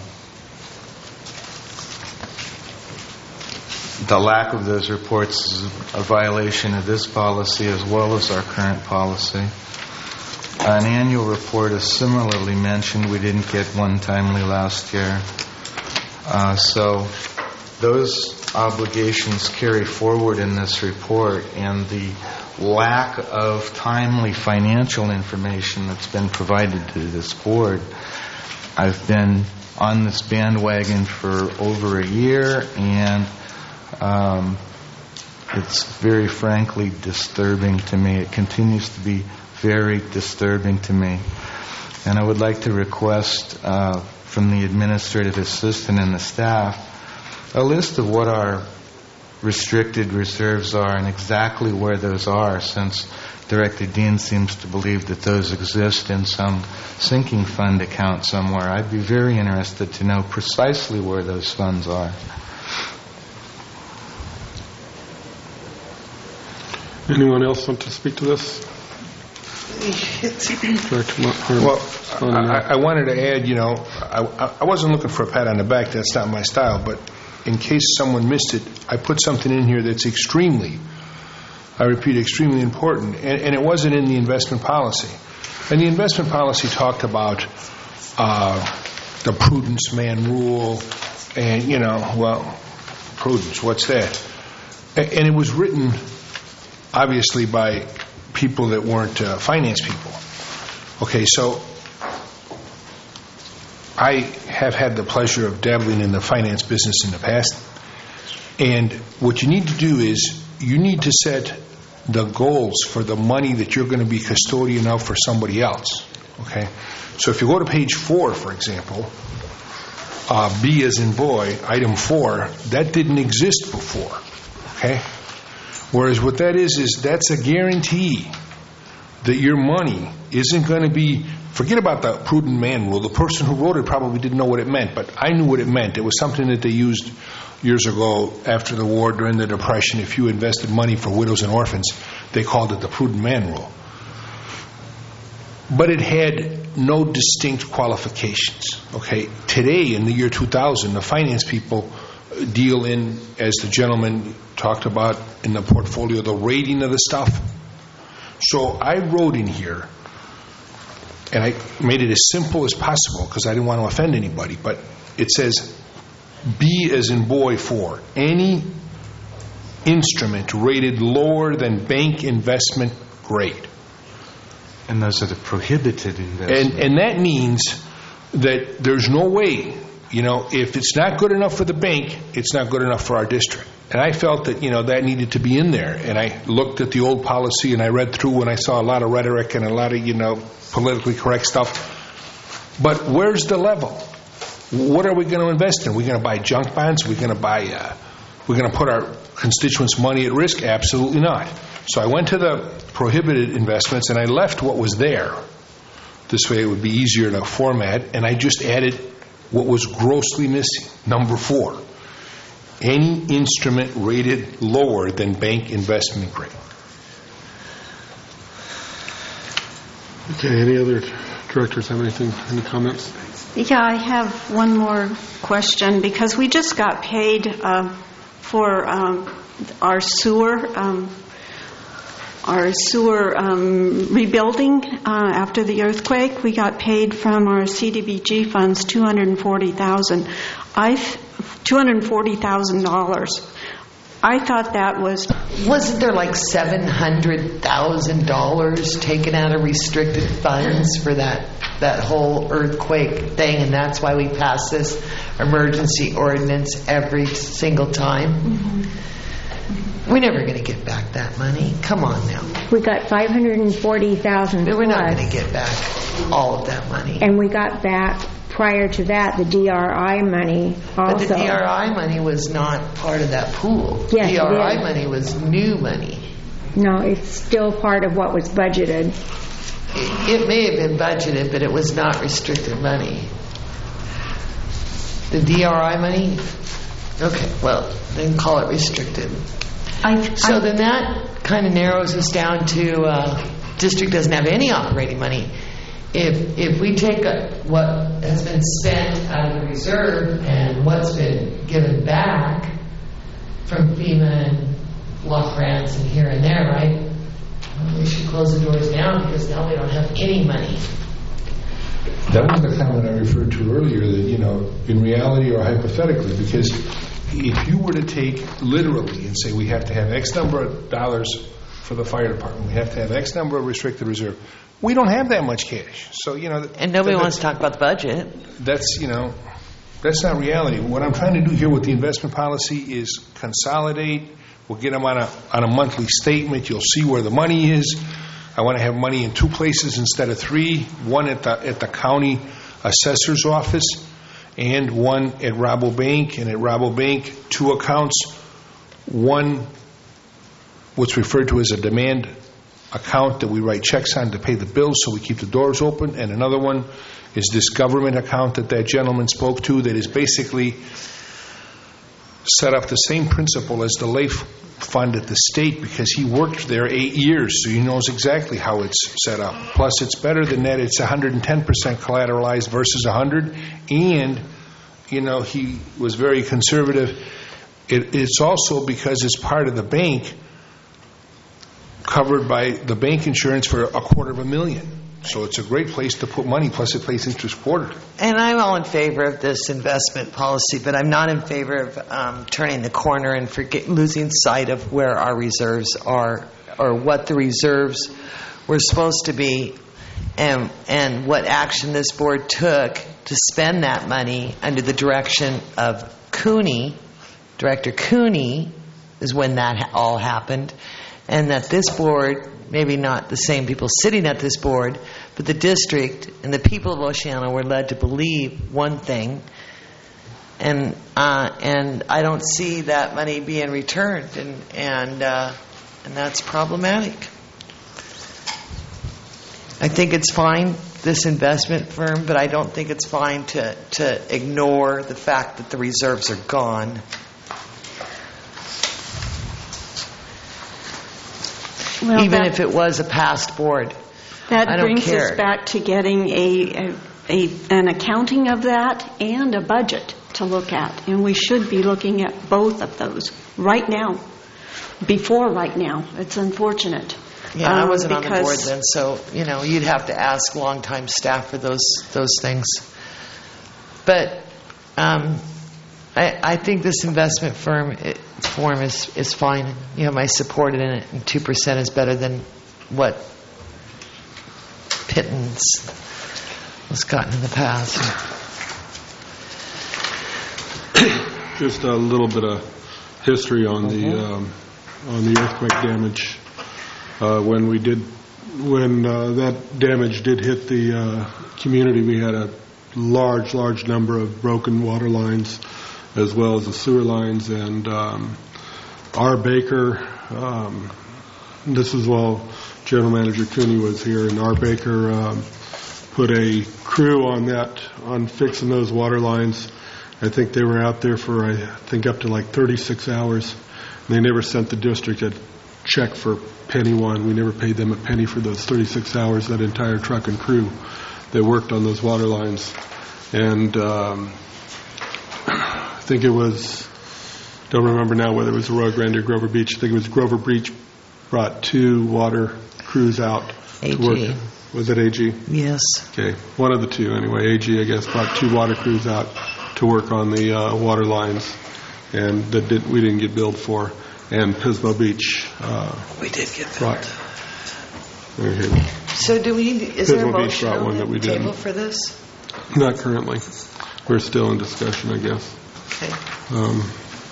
the lack of those reports is a violation of this policy as well as our current policy. An annual report is similarly mentioned. We didn't get one timely last year. Uh, so those obligations carry forward in this report, and the lack of timely financial information that's been provided to this board. I've been on this bandwagon for over a year, and um, it's very frankly disturbing to me. It continues to be very disturbing to me. And I would like to request uh, from the administrative assistant and the staff a list of what our restricted reserves are and exactly where those are, since Director Dean seems to believe that those exist in some sinking fund account somewhere. I'd be very interested to know precisely where those funds are. Anyone else want to speak to this? Well, I, I wanted to add, you know, I, I wasn't looking for a pat on the back. That's not my style. But in case someone missed it, I put something in here that's extremely, I repeat, extremely important. And, and it wasn't in the investment policy. And the investment policy talked about uh, the prudence man rule. And, you know, well, prudence, what's that? And, and it was written, obviously, by people that weren't uh, finance people. Okay, so I have had the pleasure of dabbling in the finance business in the past, and what you need to do is you need to set the goals for the money that you're going to be custodian of for somebody else. Okay, so if you go to page four, for example, uh, B as in boy, item four, that didn't exist before. Okay. Whereas what that is, is that's a guarantee that your money isn't going to be, forget about the prudent man rule. The person who wrote it probably didn't know what it meant, but I knew what it meant. It was something that they used years ago after the war, during the Depression. If you invested money for widows and orphans, they called it the prudent man rule. But it had no distinct qualifications. Okay, today in the year two thousand, the finance people deal in, as the gentleman talked about in the portfolio, the rating of the stuff. So I wrote in here, and I made it as simple as possible because I didn't want to offend anybody, but it says B as in boy four, any instrument rated lower than bank investment grade. And those are the prohibited investments. And, and that means that there's no way, you know, if it's not good enough for the bank, it's not good enough for our district. And I felt that, you know, that needed to be in there. And I looked at the old policy and I read through and I saw a lot of rhetoric and a lot of, you know, politically correct stuff. But where's the level? What are we going to invest in? Are we going to buy junk bonds? Are we going to buy uh, we're going to put our constituents' money at risk? Absolutely not. So I went to the prohibited investments and I left what was there. This way it would be easier to format, and I just added what was grossly missing, number four. Any instrument rated lower than bank investment grade. Okay, any other directors have anything, any comments? Yeah, I have one more question, because we just got paid uh, for um, our sewer um, our sewer um, rebuilding uh, after the earthquake. We got paid from our C D B G funds two hundred forty thousand dollars. I two hundred forty thousand dollars. I thought that was... Wasn't there like seven hundred thousand dollars taken out of restricted funds for that that whole earthquake thing, and that's why we pass this emergency ordinance every single time? Mm-hmm. We're never going to get back that money. Come on now. We got five hundred forty thousand dollars. We're not going to get back all of that money. And we got back, prior to that, the D R I money also. But the D R I money was not part of that pool. Yes, D R I it is. money was new money. No, it's still part of what was budgeted. It, it may have been budgeted, but it was not restricted money. The D R I money? Okay, well, then call it restricted. I, so I, then that kind of narrows us down to uh, district doesn't have any operating money. If if we take a, what has been spent out of the reserve and what's been given back from FEMA and La France and here and there, right? Well, we should close the doors down, because now we don't have any money. That was the comment I referred to earlier, that, you know, in reality or hypothetically, because if you were to take literally and say we have to have X number of dollars for the fire department, we have to have X number of restricted reserve, we don't have that much cash. So, you know, and nobody that, wants to talk about the budget. That's, you know, that's not reality. What I'm trying to do here with the investment policy is consolidate. We'll get them on a on a monthly statement. You'll see where the money is. I want to have money in two places instead of three. One at the at the county assessor's office, and one at Rabobank. And at Rabobank, two accounts. One, what's referred to as a demand account that we write checks on to pay the bills, so we keep the doors open. And another one is this government account that that gentleman spoke to, that is basically set up the same principle as the LAIF fund at the state, because he worked there eight years, so he knows exactly how it's set up. Plus, it's better than that. It's one hundred ten percent collateralized versus one hundred, and, you know, he was very conservative. It, it's also because it's part of the bank, covered by the bank insurance for a quarter of a million. So it's a great place to put money, plus it pays interest quarterly. And I'm all in favor of this investment policy, but I'm not in favor of um, turning the corner and forget, losing sight of where our reserves are, or what the reserves were supposed to be, and and what action this board took to spend that money under the direction of Cooney, Director Cooney, is when that all happened, and that this board, maybe not the same people sitting at this board, but the district and the people of Oceana were led to believe one thing, and uh, and I don't see that money being returned, and and uh, and that's problematic. I think it's fine, this investment firm, but I don't think it's fine to to ignore the fact that the reserves are gone. Well, even that, if it was a past board. That I don't brings care. us back to getting a, a, a an accounting of that and a budget to look at. And we should be looking at both of those right now, before right now. It's unfortunate. Yeah, um, I wasn't on the board because then, so, you know, you'd have to ask longtime staff for those those things. But um, I, I think this investment firm it, form is, is fine. You have my support in it, and two percent is better than what pittance was gotten in the past. Just a little bit of history on the Mm-hmm. um, on the earthquake damage. Uh, when we did, when uh, that damage did hit the uh, community, we had a large, large number of broken water lines as well as the sewer lines. And um, R. Baker, um, this is while General Manager Cooney was here, and R. Baker um, put a crew on that, on fixing those water lines. I think they were out there for, I think, up to like thirty-six hours. And they never sent the district a check for penny one. We never paid them a penny for those thirty-six hours, that entire truck and crew that worked on those water lines. And um, I think it was, don't remember now whether it was Arroyo Grande or Grover Beach. I think it was Grover Beach brought two water crews out A G. to work. Was it A G? Yes. Okay, one of the two anyway. A G, I guess, brought two water crews out to work on the uh, water lines, and that did, we didn't get billed for. And Pismo Beach. Uh, We did get that. Right. Okay. So do we, is there a Pismo Beach motion brought on one the that we table didn't. for this? Not currently. We're still in discussion, I guess. Okay. Um,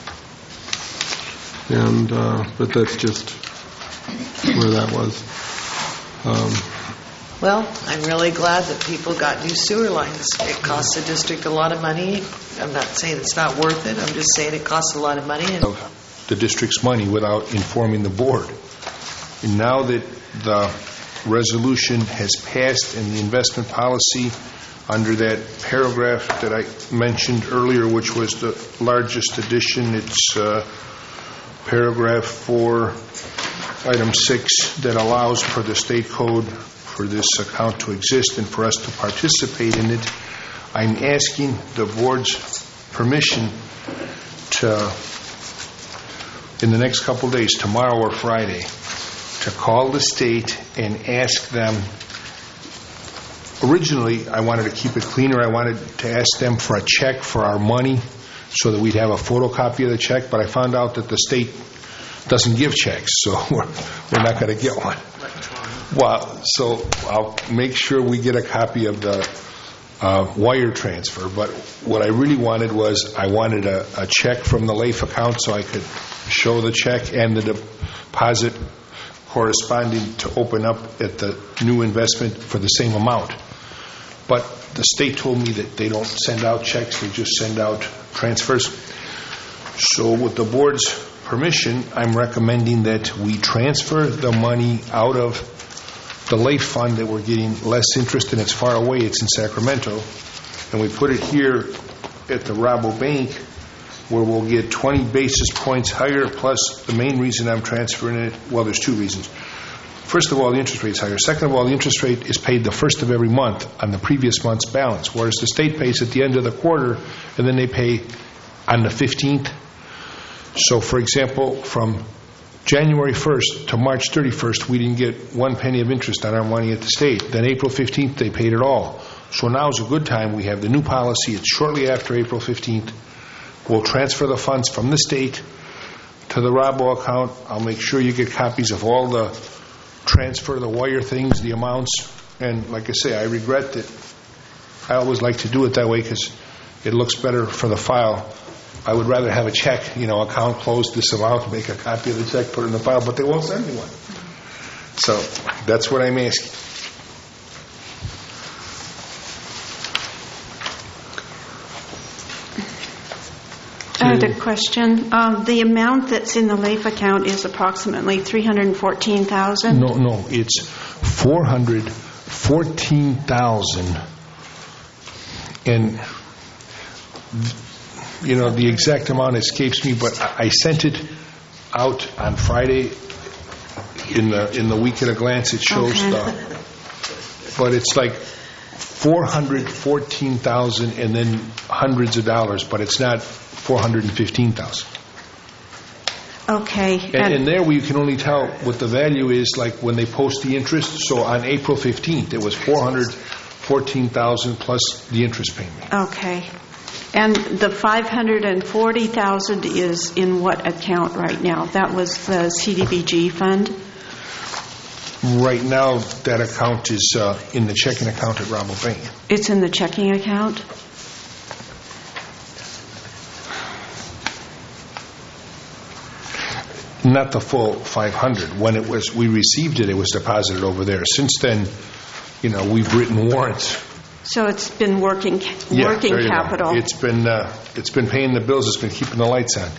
and uh, but that's just where that was. Um, Well, I'm really glad that people got new sewer lines. It costs the district a lot of money. I'm not saying it's not worth it. I'm just saying it costs a lot of money. And The district's money without informing the board. And now that the resolution has passed and the investment policy under that paragraph that I mentioned earlier, which was the largest addition, it's uh, paragraph four, item six, that allows for the state code for this account to exist and for us to participate in it. I'm asking the board's permission to, in the next couple of days, tomorrow or Friday, to call the state and ask them. Originally, I wanted to keep it cleaner. I wanted to ask them for a check for our money so that we'd have a photocopy of the check, but I found out that the state doesn't give checks, so we're, we're not going to get one. Well, so I'll make sure we get a copy of the uh, wire transfer, but what I really wanted was I wanted a, a check from the L A F E account so I could show the check and the deposit corresponding to open up at the new investment for the same amount. But the state told me that they don't send out checks, they just send out transfers. So with the board's permission, I'm recommending that we transfer the money out of the L A F E fund that we're getting less interest in. It's far away, it's in Sacramento, and we put it here at the Rabobank where we'll get twenty basis points higher, plus the main reason I'm transferring it, well, there's two reasons. First of all, the interest rate's higher. Second of all, the interest rate is paid the first of every month on the previous month's balance, whereas the state pays at the end of the quarter, and then they pay on the fifteenth. So, for example, from January first to March thirty-first, we didn't get one penny of interest on our money at the state. Then April fifteenth, they paid it all. So now's a good time. We have the new policy. It's shortly after April fifteenth. We'll transfer the funds from the state to the Rabo account. I'll make sure you get copies of all the transfer, the wire things, the amounts. And like I say, I regret that I always like to do it that way because it looks better for the file. I would rather have a check, you know, account closed, this amount, make a copy of the check, put it in the file, but they won't send me one. So that's what I'm asking. I had a question. Um, the amount that's in the L A F E account is approximately three hundred fourteen thousand dollars? No, no, it's four hundred fourteen thousand dollars. And, you know, the exact amount escapes me, but I I sent it out on Friday. In the in the week at a glance, it shows Okay. the, but it's like four hundred fourteen thousand dollars and then hundreds of dollars, but it's not four hundred fifteen thousand dollars. Okay. And, and there we can only tell what the value is, like when they post the interest. So on April fifteenth, it was four hundred fourteen thousand dollars plus the interest payment. Okay. And the five hundred forty thousand dollars is in what account right now? That was the C D B G fund? Right now, that account is uh, in the checking account at Rabobank. It's in the checking account? Not the full five hundred. When it was, we received it, it was deposited over there. Since then, you know, we've written warrants So it's been working, Yeah, working there you go. capital. It's been, uh, it's been paying the bills, it's been keeping the lights on.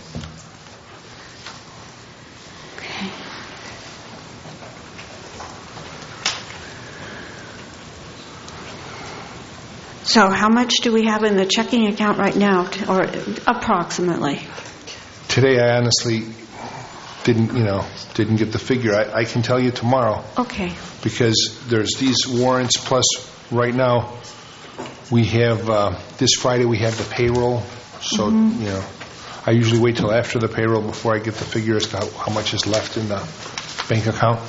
So how much do we have in the checking account right now, t- or approximately? Today, I honestly didn't, you know, didn't get the figure. I, I can tell you tomorrow. Okay. Because there's these warrants, plus right now, we have, uh, this Friday we have the payroll, so, Mm-hmm. you know, I usually wait till after the payroll before I get the figure as to how, how much is left in the bank account.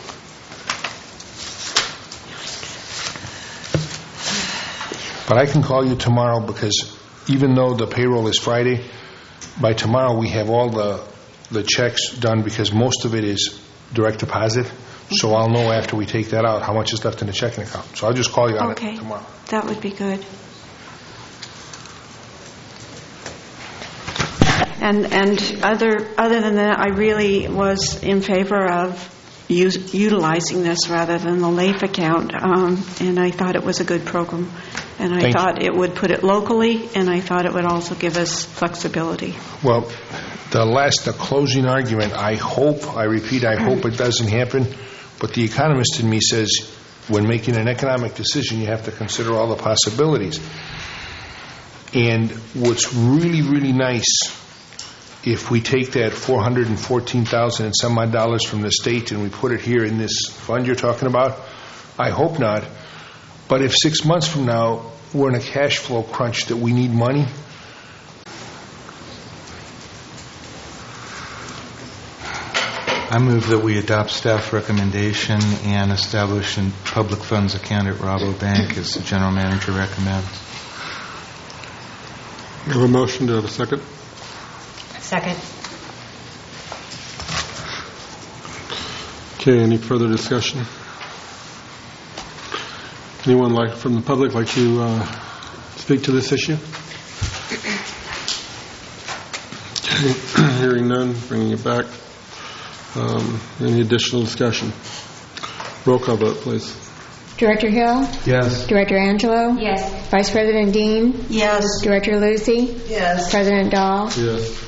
But I can call you tomorrow, because even though the payroll is Friday, by tomorrow we have all the, the checks done, because most of it is direct deposit. So I'll know after we take that out how much is left in the checking account. So I'll just call you on Okay. it tomorrow. That would be good. And and other other than that, I really was in favor of use, utilizing this rather than the LAIF account, um, and I thought it was a good program. And I Thank you. thought it would put it locally, and I thought it would also give us flexibility. Well, the last, the closing argument, I hope, I repeat, I hope it doesn't happen, but the economist in me says when making an economic decision, you have to consider all the possibilities. And what's really, really nice, if we take that four hundred fourteen thousand and some odd dollars from the state and we put it here in this fund you're talking about, I hope not. But if six months from now we're in a cash flow crunch that we need money, I move that we adopt staff recommendation and establish a public funds account at Rabobank as the general manager recommends. We have a motion. Do I have a second? Second. Okay, any further discussion? Anyone like from the public like to uh, speak to this issue? Okay. Hearing none, bringing it back. Um, any additional discussion? Roll call vote, please. Director Hill? Yes. Director Angelo? Yes. Vice President Dean? Yes. Director Lucy? Yes. President Dahl? Yes.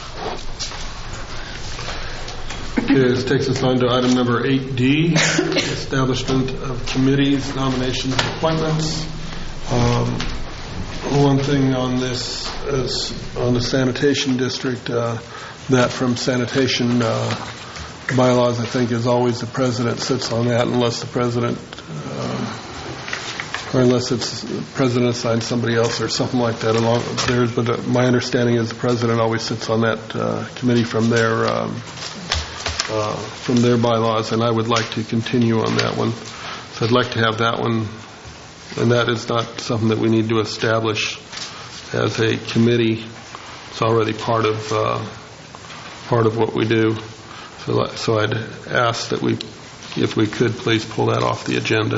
Okay, this takes us on to item number eight D, establishment of committees, nominations, appointments. Um, one thing on this is on the sanitation district, uh, that from sanitation uh, bylaws, I think, is always the president sits on that unless the president, uh, or unless it's the president assigns somebody else or something like that. Along there, but uh, my understanding is the president always sits on that uh, committee from their um, uh, from their bylaws, and I would like to continue on that one. So I'd like to have that one, and that is not something that we need to establish as a committee. It's already part of uh, part of what we do. So, so I'd ask that we, if we could, please pull that off the agenda.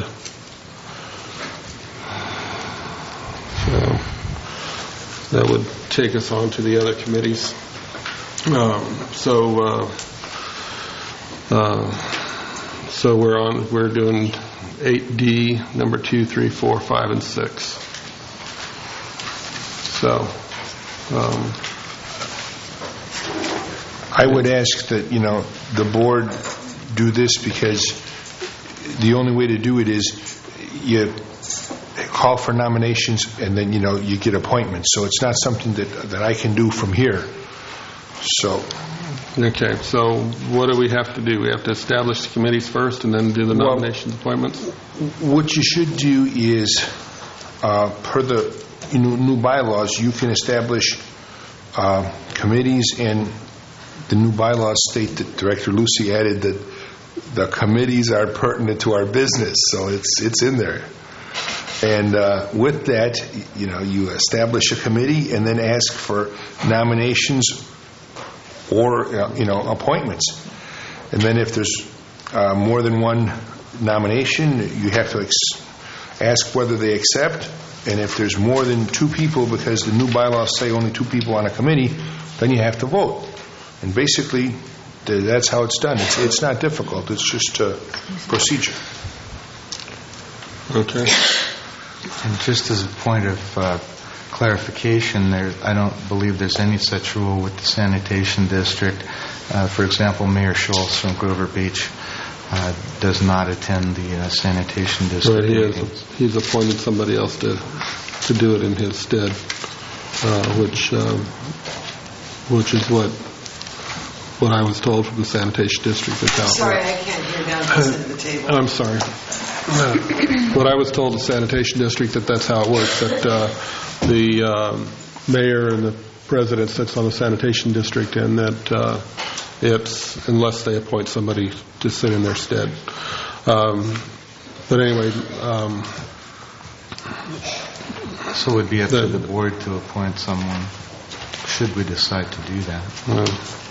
So that would take us on to the other committees. Um, so, uh, uh, so we're on. We're doing eight D, number two, three, four, five, and six. So. Um, I would ask that, you know, the board do this, because the only way to do it is you call for nominations and then, you know, you get appointments. So it's not something that, that I can do from here. So. Okay, so what do we have to do? We have to establish the committees first and then do the Well, nominations, appointments? What you should do is, uh, per the you know, new bylaws, you can establish uh, committees, and the new bylaws state that Director Lucy added that the committees are pertinent to our business, so it's it's in there. And uh, with that, you know, you establish a committee and then ask for nominations or uh, you know appointments. And then if there's uh, more than one nomination, you have to ex- ask whether they accept. And if there's more than two people, because the new bylaws say only two people on a committee, then you have to vote. And basically, that's how it's done. It's, it's not difficult. It's just a procedure. Okay. And just as a point of uh, clarification, there, I don't believe there's any such rule with the sanitation district. Uh, for example, Mayor Schultz from Grover Beach uh, does not attend the uh, sanitation district. Right, he has, meetings. he's appointed somebody else to to do it in his stead, uh, which um, which is what what I was told from the sanitation district. That's how it Sorry, works. I can't hear down this end of the table. I'm sorry. Uh, What I was told, the sanitation district, that that's how it works, that uh, the um, mayor and the president sits on the sanitation district, and that uh, it's, unless they appoint somebody to sit in their stead. Um, But anyway, um, So it would be up to The- the board to appoint someone, should we decide to do that. uh,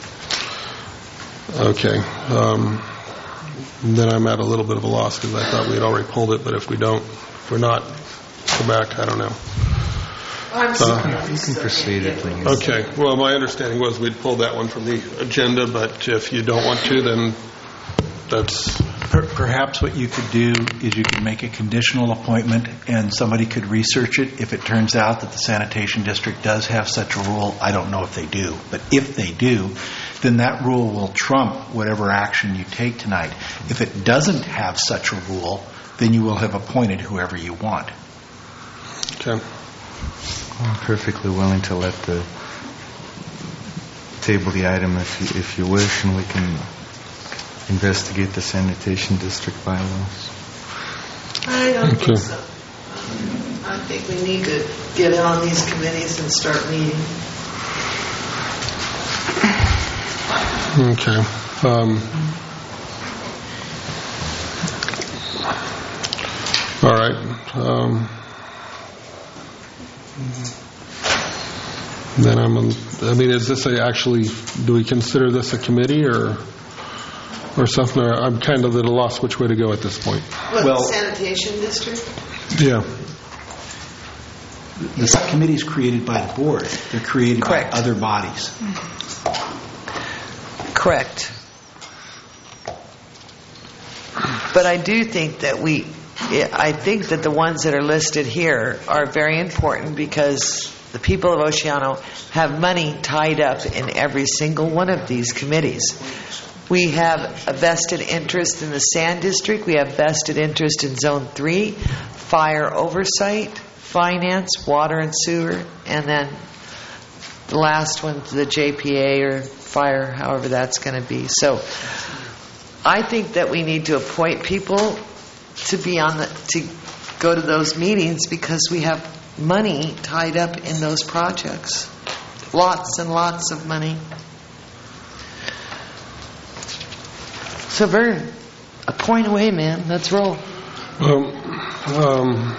okay. Um, Then I'm at a little bit of a loss, because I thought we had already pulled it, but if we don't, if we're not, go back, I don't know. I'm sorry. You can proceed if we need. Okay, well, my understanding was we'd pull that one from the agenda, but if you don't want to, then that's, Per- Perhaps what you could do is you could make a conditional appointment and somebody could research it. If it turns out that the sanitation district does have such a rule, I don't know if they do, but if they do, then that rule will trump whatever action you take tonight. If it doesn't have such a rule, then you will have appointed whoever you want. okay. I'm perfectly willing to let the table the item if you, if you wish, and we can investigate the sanitation district bylaws. I don't Okay. think so. I think we need to get on these committees and start meeting. Okay. Um, all right. Um, then I'm, I mean, is this a actually, do we consider this a committee or or something? Or I'm kind of at a loss which way to go at this point. What, Well- the sanitation district? Yeah. The subcommittee is created by the board. They're created Correct. by other bodies. Correct. But I do think that we, I think that the ones that are listed here are very important because the people of Oceano have money tied up in every single one of these committees. We have a vested interest in the Sand District. We have vested interest in Zone three, Fire Oversight, Finance, Water and Sewer, and then the last one's the J P A or Fire, however that's going to be. So I think that we need to appoint people to be on the, to go to those meetings because we have money tied up in those projects. Lots and lots of money. So Vern, a point away, man. Let's roll. Um, um,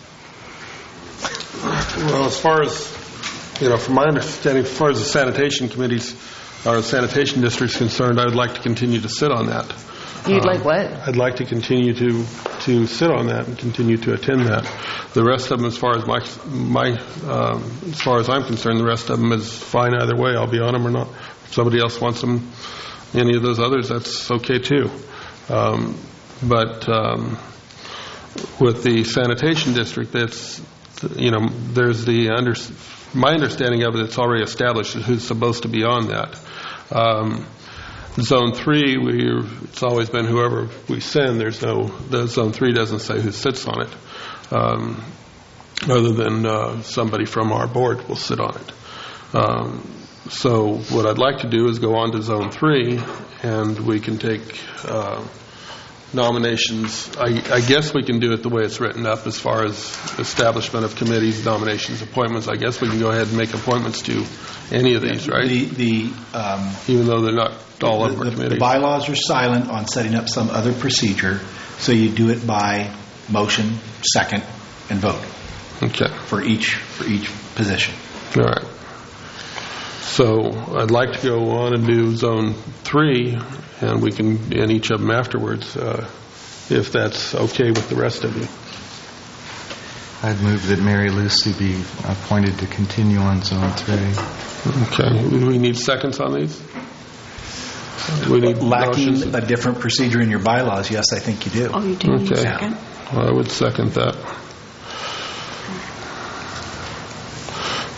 well, as far as, you know, from my understanding, as far as the sanitation committees or the sanitation district's concerned, I would like to continue to sit on that. You'd Um, like what? I'd like to continue to to sit on that and continue to attend that. The rest of them, as far as my my um, as far as I'm concerned, the rest of them is fine either way. I'll be on them or not. If somebody else wants them, any of those others, that's okay too. Um, but um, with the sanitation district, that's, you know, there's the under my understanding of it. It's already established who's supposed to be on that. Um, Zone three, we it's always been whoever we send. There's no, the Zone three doesn't say who sits on it, um, other than uh, somebody from our board will sit on it. Um, so what I'd like to do is go on to Zone three, and we can take uh, nominations. I, I guess we can do it the way it's written up as far as establishment of committees, nominations, appointments. I guess we can go ahead and make appointments to any of these, right? The, the, um, Even though they're not all of our the, the committees. bylaws are silent on setting up some other procedure, so you do it by motion, second, and vote Okay. for each for each position. All right. So I'd like to go on and do Zone three, and we can, in each of them afterwards, uh, if that's okay with the rest of you. I'd move that Mary Lucy be appointed to continue on Zone three. Okay. Do we need seconds on these? Do we need Lacking motions? a different procedure in your bylaws, yes, I think you do. Oh, you do need a Okay. second? Well, I would second that.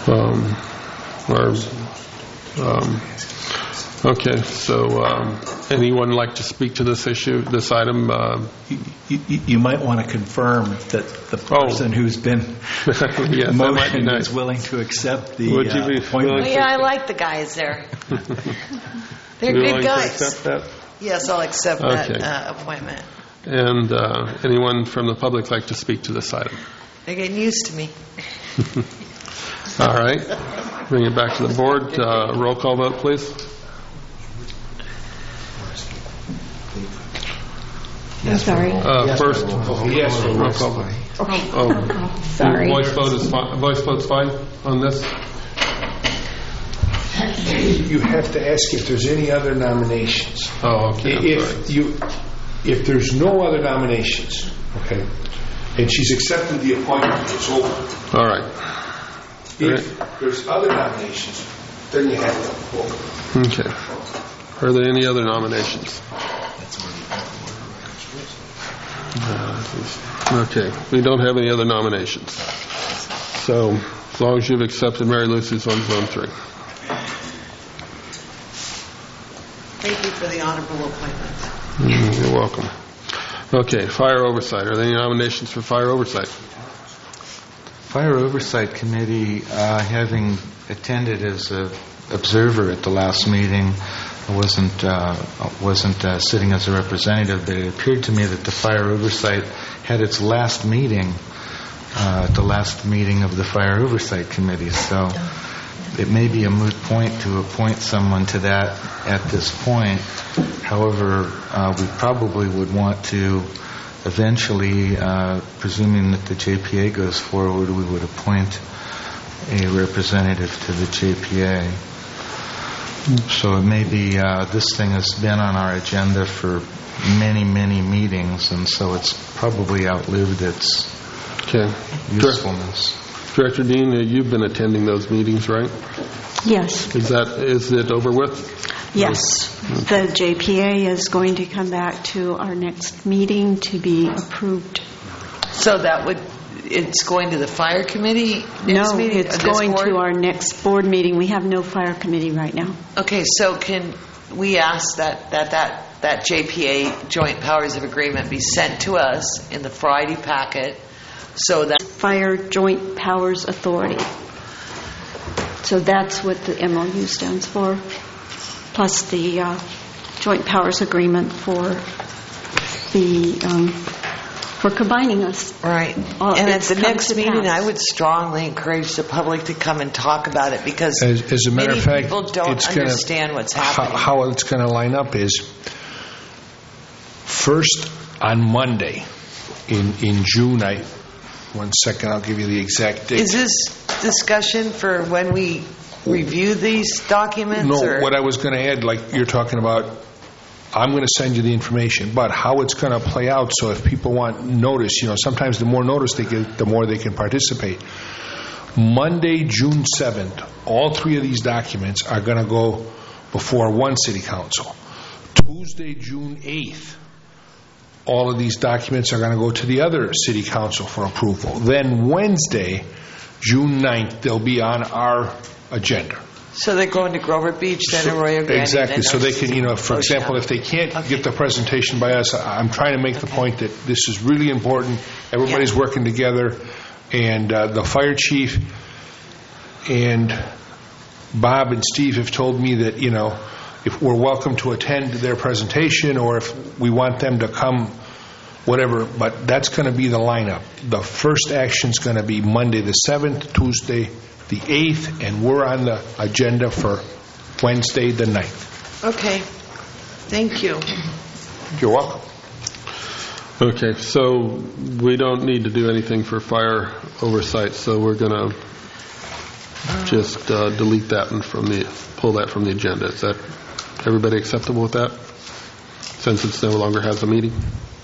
Um, or, um, okay, so um, anyone like to speak to this issue, this item? Uh, You, you, you might want to confirm that the person oh. who's been yes, motioned nice. is willing to accept the Would you be uh, appointment. Well, yeah, I like the guys there. They're you good willing guys. to accept that? Yes, I'll accept Okay. that uh, appointment. And uh, anyone from the public like to speak to this item? They're getting used to me. All right. Bring it back to the board. Uh, roll call vote, please. I'm sorry. Uh, first, Yes. roll call vote. Okay. Oh, Sorry. voice vote is fine. Voice vote's fine on this. You have to ask if there's any other nominations. Oh, okay. I'm If sorry. you, if there's no other nominations, okay, and she's accepted the appointment, it's over. All right. If there's other nominations, then you have to vote. Okay. Are there any other nominations? Uh, okay. We don't have any other nominations. So, as long as you've accepted Mary Lucy's on Zone three. Thank you for the honorable appointment. Mm, you're welcome. Okay, fire oversight. Are there any nominations for fire oversight? Fire Oversight Committee, uh, having attended as an observer at the last meeting, I wasn't uh, wasn't uh, sitting as a representative, but it appeared to me that the Fire Oversight had its last meeting uh, at the last meeting of the Fire Oversight Committee. So it may be a moot point to appoint someone to that at this point. However, uh, we probably would want to eventually, uh, presuming that the J P A goes forward, we would appoint a representative to the J P A. So it may be, uh, this thing has been on our agenda for many, many meetings, and so it's probably outlived its Okay. usefulness. Director Dean, uh, you've been attending those meetings, right? Yes. Is that is it over with? Yes, the J P A is going to come back to our next meeting to be approved. So that would, it's going to the fire committee next No, meeting? it's or this going board? to our next board meeting. We have no fire committee right now. Okay, so can we ask that that, that, that J P A Joint Powers of Agreement be sent to us in the Friday packet so that... Fire Joint Powers Authority. So that's what the M O U stands for, plus the uh, Joint Powers Agreement for the um, for combining us. Right. All- And at it's the come next to meeting, pass. I would strongly encourage the public to come and talk about it because As, as a matter many of fact, people don't it's gonna- understand what's how, happening. how it's going to line up is first on Monday in in June. I one second, I'll give you the exact date. Is this discussion for when we review these documents? No, or? what I was going to add, like you're talking about, I'm going to send you the information, but how it's going to play out, so if people want notice, you know, sometimes the more notice they get, the more they can participate. Monday, June seventh, all three of these documents are going to go before one city council. Tuesday, June eighth, all of these documents are going to go to the other city council for approval. Then Wednesday, June ninth, they'll be on our agenda. So they're going to Grover Beach, then Arroyo Grande. Exactly. then So they can, you know, for Oceana. example, if they can't Okay. get the presentation by us, I- I'm trying to make the Okay. point that this is really important. Everybody's Yeah. working together, and uh, the fire chief and Bob and Steve have told me that, you know, if we're welcome to attend their presentation or if we want them to come, whatever, but that's going to be the lineup. The first action's going to be Monday the seventh, Tuesday the eighth, and we're on the agenda for Wednesday the ninth. Okay. Thank you. You're welcome. Okay, so we don't need to do anything for fire oversight, so we're going to just uh, delete that and from the pull that from the agenda. Is that everybody acceptable with that? Since it no longer has a meeting.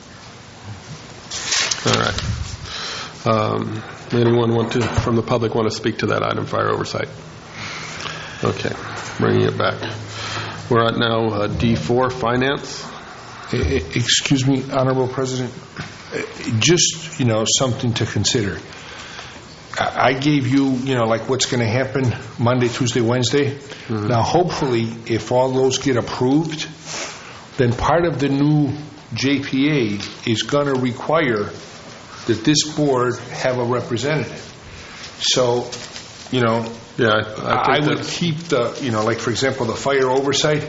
All right. Um, anyone want to from the public want to speak to that item, fire oversight? Okay, bringing it back. We're at now uh, D four, finance. E- e- Excuse me, Honorable President, Uh, just, you know, something to consider. I I gave you, you know, like what's going to happen Monday, Tuesday, Wednesday. Mm-hmm. Now, hopefully, if all those get approved, then part of the new J P A is going to require that this board have a representative. So, you know, Yeah, I, I I think would that's, keep the, you know, like for example, the fire oversight.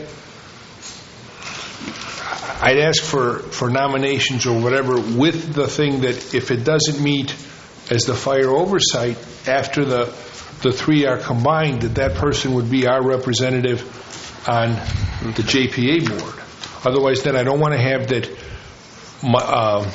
I'd ask for, for nominations or whatever with the thing that if it doesn't meet as the fire oversight, after the the three are combined, that that person would be our representative on the J P A board. Otherwise, then I don't want to have that my, uh,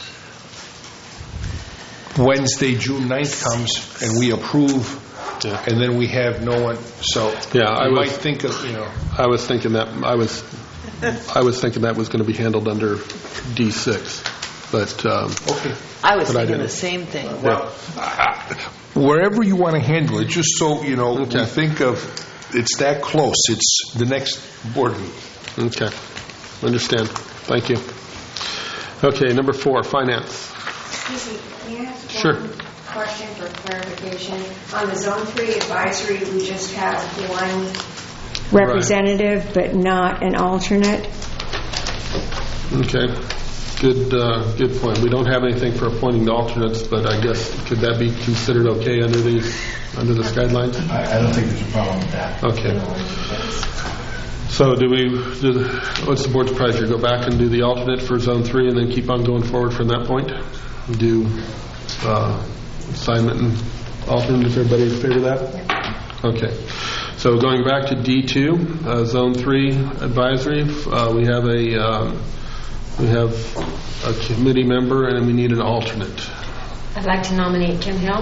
Wednesday, June ninth comes and we approve. Yeah. And then we have no one. So Yeah, I you was- might think of, you know. I was thinking that, I was, I was thinking that was going to be handled under D six, but, um, Okay. I was But I thinking didn't. the same thing. Well, I- wherever you want to handle it, just so, you know, Okay. we think of, it's that close. It's the next board meeting. okay, understand. Thank you. Okay, number four, finance. Excuse me, may I ask Sure. one question for clarification? On the Zone three advisory, we just have one representative, but not an alternate? Okay, good, uh, good point. We don't have anything for appointing the alternates, but I guess, could that be considered okay under these, under this guidelines? I, I don't think there's a problem with that. Okay. So do we, do the, what's the board's pleasure? Go back and do the alternate for Zone three and then keep on going forward from that point? Do uh, assignment and alternate, is everybody in favor of that? Okay. So going back to D two, uh, Zone three advisory, uh, we have a, um, we have a committee member and we need an alternate. I'd like to nominate Kim Hill.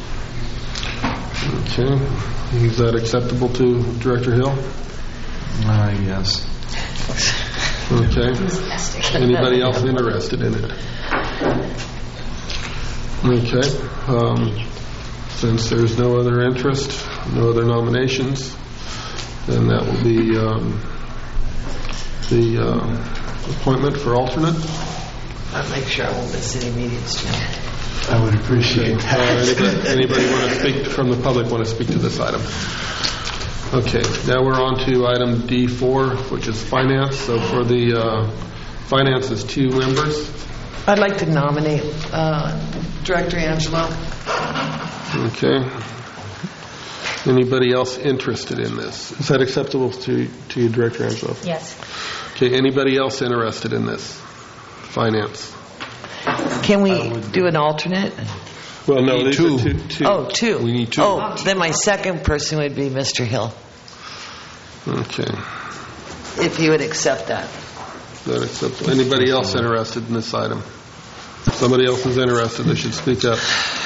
Okay. Is that acceptable to Director Hill? Uh, yes. Okay. Anybody else interested in it? Okay. Um, since there's no other interest, no other nominations, then that will be um, the uh, appointment for alternate. I'll make sure I won't miss any meetings, Jim. I would appreciate Uh, that. anybody, anybody want to speak from the public want to speak to this item? Okay, now we're on to item D four, which is finance. So for the uh, finance is two members. I'd like to nominate uh, Director Angelo. Okay. Anybody else interested in this? Is that acceptable to, to you, Director Angelo? Yes. Okay, anybody else interested in this? Finance. Can we do an alternate? Well, no, Need these two. are two. two. Oh, two. We need two. Oh, then my second person would be Mister Hill, Okay. if you would accept that. That acceptable. Anybody else interested in this item? Somebody else is interested, they should speak up.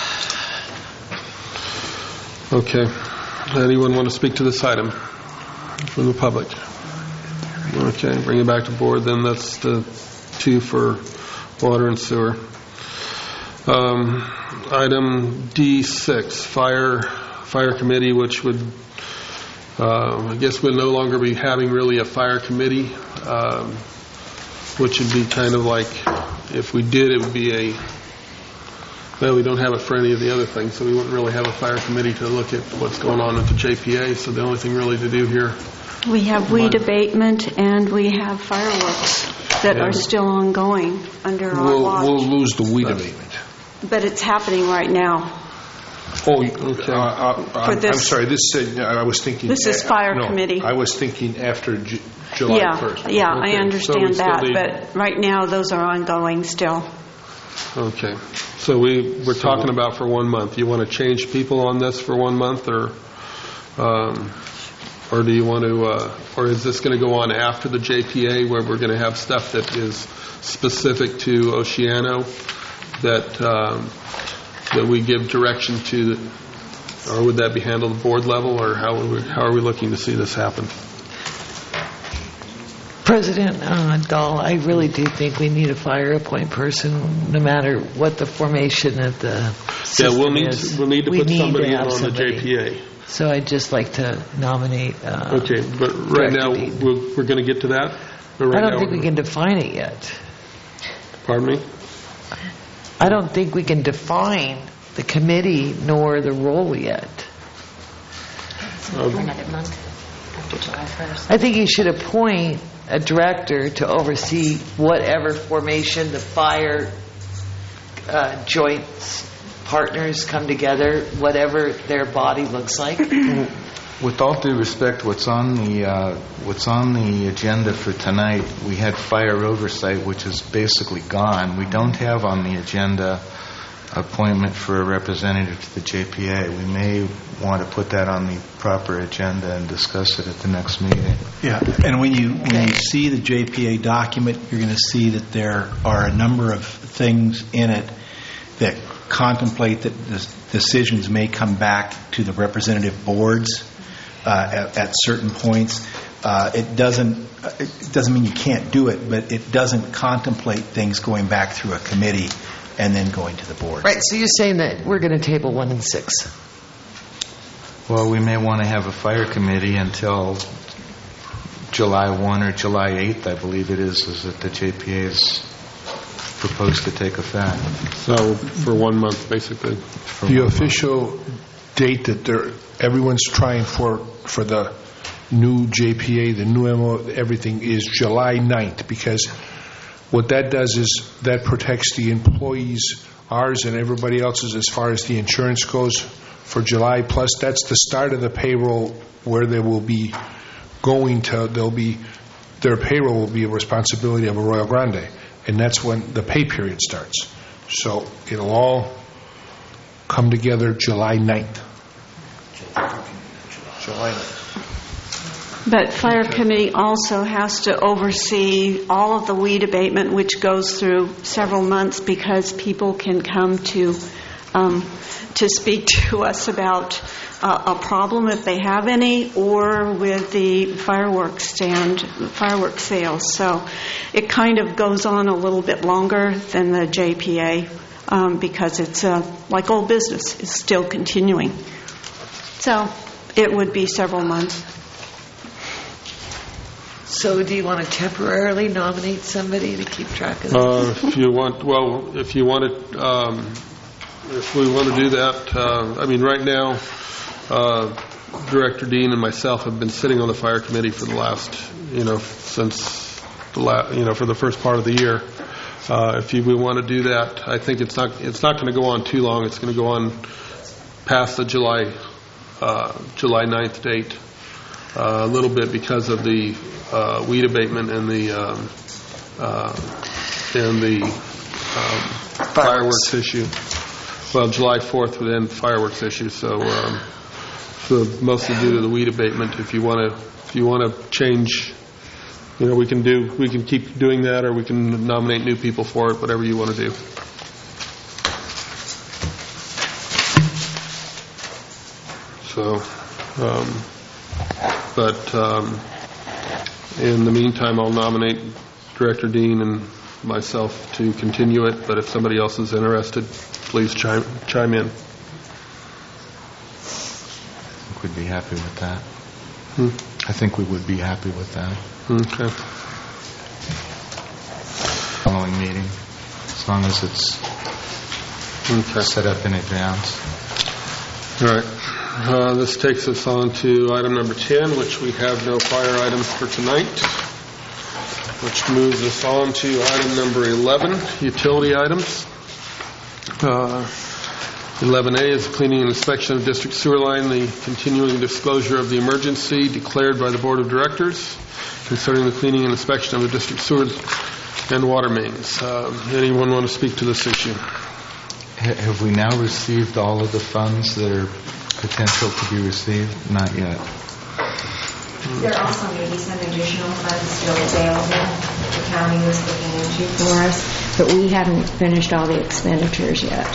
Okay. Anyone want to speak to this item from the public? Okay, bring it back to board, then that's the two for water and sewer. Um, item D six, fire fire committee, which would, uh, I guess we'll no longer be having really a fire committee, um, which would be kind of like, if we did, it would be a, well, we don't have it for any of the other things, so we wouldn't really have a fire committee to look at what's going on with the J P A, so the only thing really to do here. We have weed abatement and we have fireworks that Yeah. are still ongoing under our We'll, watch. we'll lose the weed abatement. But it's happening right now. Oh, okay. Uh, uh, I'm, I'm this- sorry. This said, I was thinking. This is fire no, committee. I was thinking after Ju- July Yeah, first. yeah, Okay, I so understand we still that, need- but right now those are ongoing still. Okay, so we, we're talking about for one month. You want to change people on this for one month, or um, or do you want to, uh, or is this going to go on after the J P A, where we're going to have stuff that is specific to Oceano that um, that we give direction to, or would that be handled at board level, or how are we, how are we looking to see this happen? President uh, Dahl, I really do think we need a fire point person, no matter what the formation of the system Yeah, we'll need is. to, we'll need to We put need somebody in have on somebody. the J P A. So I'd just like to nominate. Uh, Okay, but right Director now Dean. we're, we're going to get to that. But right I don't now think we we're- can define it yet. Pardon me? I don't think we can define the committee nor the role yet. For another month after July first. I think you should appoint a director to oversee whatever formation the fire uh, joint partners come together, whatever their body looks like. With all due respect, what's on the uh, what's on the agenda for tonight, we had fire oversight, which is basically gone. We don't have on the agenda appointment for a representative to the J P A. We may want to put that on the proper agenda and discuss it at the next meeting. Yeah, and when you when you see the J P A document, you're going to see that there are a number of things in it that contemplate that the decisions may come back to the representative boards uh, at, at certain points. Uh, it doesn't it doesn't mean you can't do it, but it doesn't contemplate things going back through a committee and then going to the board. Right, so you're saying that we're going to table one and six. Well, we may want to have a fire committee until July first or July eighth, I believe it is, is that the J P A is proposed to take effect. So for one month, basically. For The one official month. date that they're, everyone's trying for, for the new J P A, the new M O, everything is July ninth, because what that does is that protects the employees, ours and everybody else's, as far as the insurance goes for July. Plus, that's the start of the payroll where they will be going to, they'll be, their payroll will be a responsibility of Arroyo Grande. And that's when the pay period starts. So it'll all come together July ninth. July ninth. But fire committee also has to oversee all of the weed abatement, which goes through several months, because people can come to um, to speak to us about uh, a problem if they have any, or with the fireworks stand, fireworks sales. So it kind of goes on a little bit longer than the J P A um, because it's uh, like old business, it's still continuing. So it would be several months. So do you want to temporarily nominate somebody to keep track of this? Uh, if you want, well, if you want it, um, if we want to do that, uh, I mean, right now, uh, Director Dean and myself have been sitting on the fire committee for the last, you know, since the la- you know, for the first part of the year. Uh, if you we want to do that, I think it's not it's not going to go on too long. It's going to go on past the July uh, July ninth date uh, a little bit because of the uh, weed abatement and the um, uh, and the um, fireworks issue. Well, July fourth would end fireworks issue, so um, so mostly due to the weed abatement. If you want to, if you want to change, you know, we can do, we can keep doing that, or we can nominate new people for it. Whatever you want to do. So, um, but um, in the meantime, I'll nominate Director Dean and myself to continue it. But if somebody else is interested, please chime chime in. I think we'd be happy with that. Hmm? I think we would be happy with that. Okay. Following meeting, as long as it's Okay. set up in advance. All right. Uh, this takes us on to item number ten, which we have no fire items for tonight, which moves us on to item number eleven, utility items. Uh, eleven A is cleaning and inspection of district sewer line, the continuing disclosure of the emergency declared by the Board of Directors concerning the cleaning and inspection of the district sewers and water mains. Uh, anyone want to speak to this issue? Ha- Have we now received all of the funds that are potential to be received? Not yet. There also may be some additional funds still available the county was looking into for us, but we haven't finished all the expenditures yet.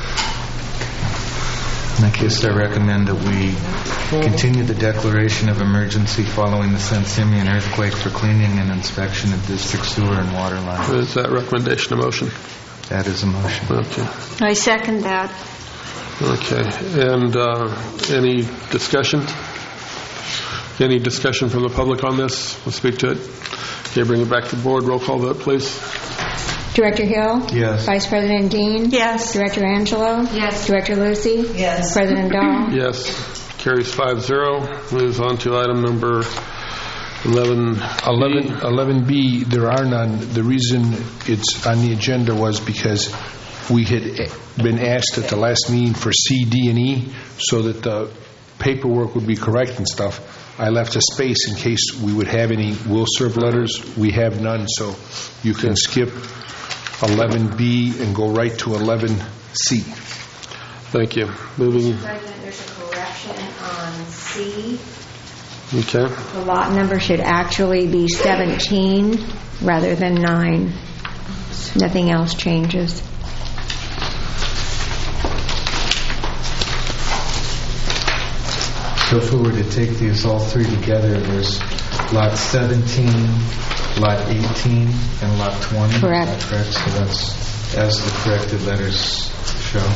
In that case, I recommend that we continue the declaration of emergency following the San Simeon earthquake for cleaning and inspection of district sewer and water lines. Is that recommendation a motion? That is a motion. Okay. I second that. Okay. And uh, any discussion? Any discussion from the public on this? We'll speak to it. Okay, bring it back to the board. Roll call vote, please. Director Hill? Yes. Vice President Dean? Yes. Director Angelo? Yes. Director Lucy? Yes. President Dahl? Yes. Carries five zero. Moves on to item number eleven. eleven, eleven B, there are none. The reason it's on the agenda was because we had been asked at the last meeting for C, D, and E, so that the paperwork would be correct and stuff. I left a space in case we would have any will serve letters. We have none, so you can skip eleven B and go right to eleven C. Thank you. Moving. President, there's a correction on C. Okay. The lot number should actually be seventeen rather than nine. Nothing else changes. So if we were to take these all three together, there's lot seventeen, lot eighteen, and lot twenty. Correct. Is that correct? So that's as the corrected letters show.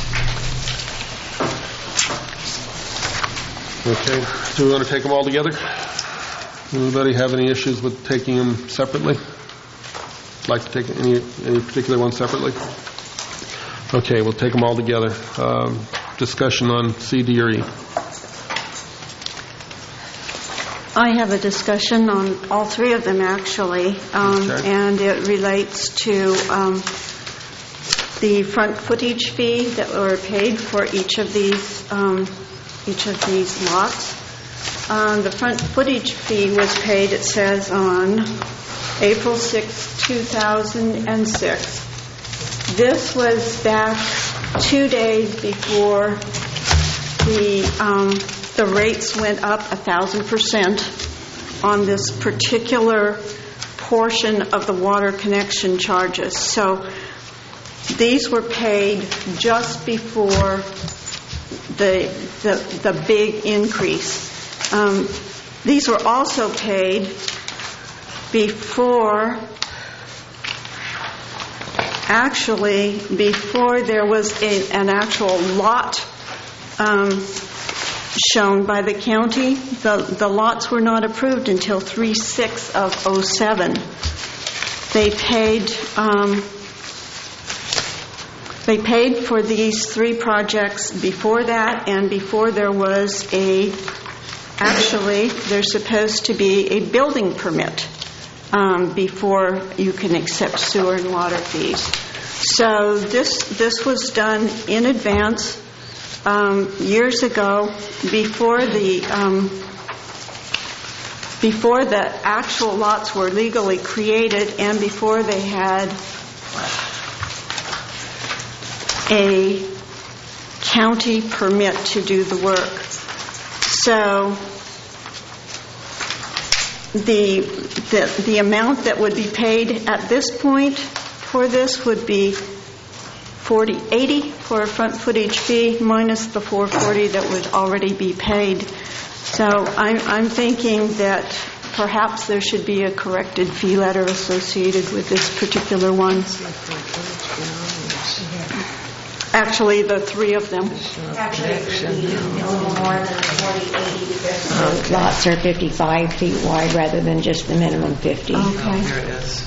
Okay. Do we want to take them all together? Anybody have any issues with taking them separately? Like to take any any particular one separately? Okay, we'll take them all together. Um, discussion on C, D, or E. I have a discussion on all three of them, actually, um, Okay. and it relates to um, the front footage fee that were paid for each of these um, each of these lots. Um, the front footage fee was paid, it says, on April sixth, two thousand six. This was back two days before the um, the rates went up a thousand percent on this particular portion of the water connection charges. So these were paid just before the the, the big increase. Um, these were also paid before, actually, before there was a, an actual lot um, shown by the county. The, the lots were not approved until three six of oh seven. They paid um, they paid for these three projects before that, and before there was a, actually, there's supposed to be a building permit um, before you can accept sewer and water fees. So this this was done in advance. Um, years ago, before the um, before the actual lots were legally created, and before they had a county permit to do the work. So the the the amount that would be paid at this point for this would be forty eighty for a front footage fee minus the four forty that would already be paid. So I'm I'm thinking that perhaps there should be a corrected fee letter associated with this particular one. Actually, the three of them. Actually, it would be a little more than forty eighty because the lots are fifty-five feet wide rather than just the minimum fifty. Okay. Here it is.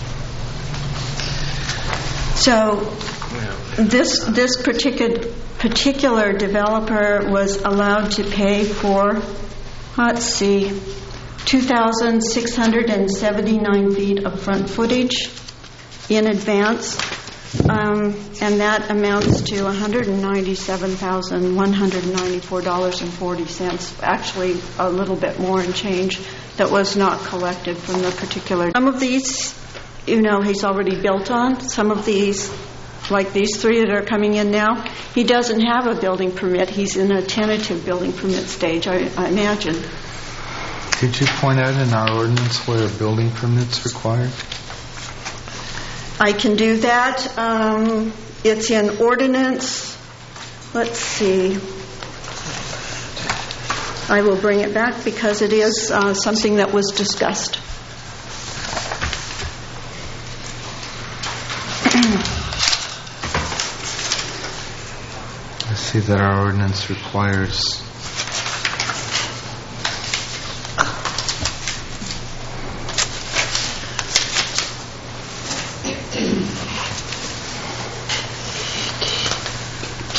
So this this particular particular developer was allowed to pay for, let's see, two thousand six hundred seventy-nine feet of front footage in advance, um, and that amounts to one hundred ninety-seven thousand one hundred ninety-four dollars and forty cents. Actually, a little bit more in change that was not collected from the particular. Some of these, you know, he's already built on. Some of these, like these three that are coming in now, he doesn't have a building permit. He's in a tentative building permit stage, I, I imagine. Could you point out in our ordinance where a building permit's required? I can do that. Um, it's in ordinance. Let's see. I will bring it back because it is uh, something that was discussed. I see that our ordinance requires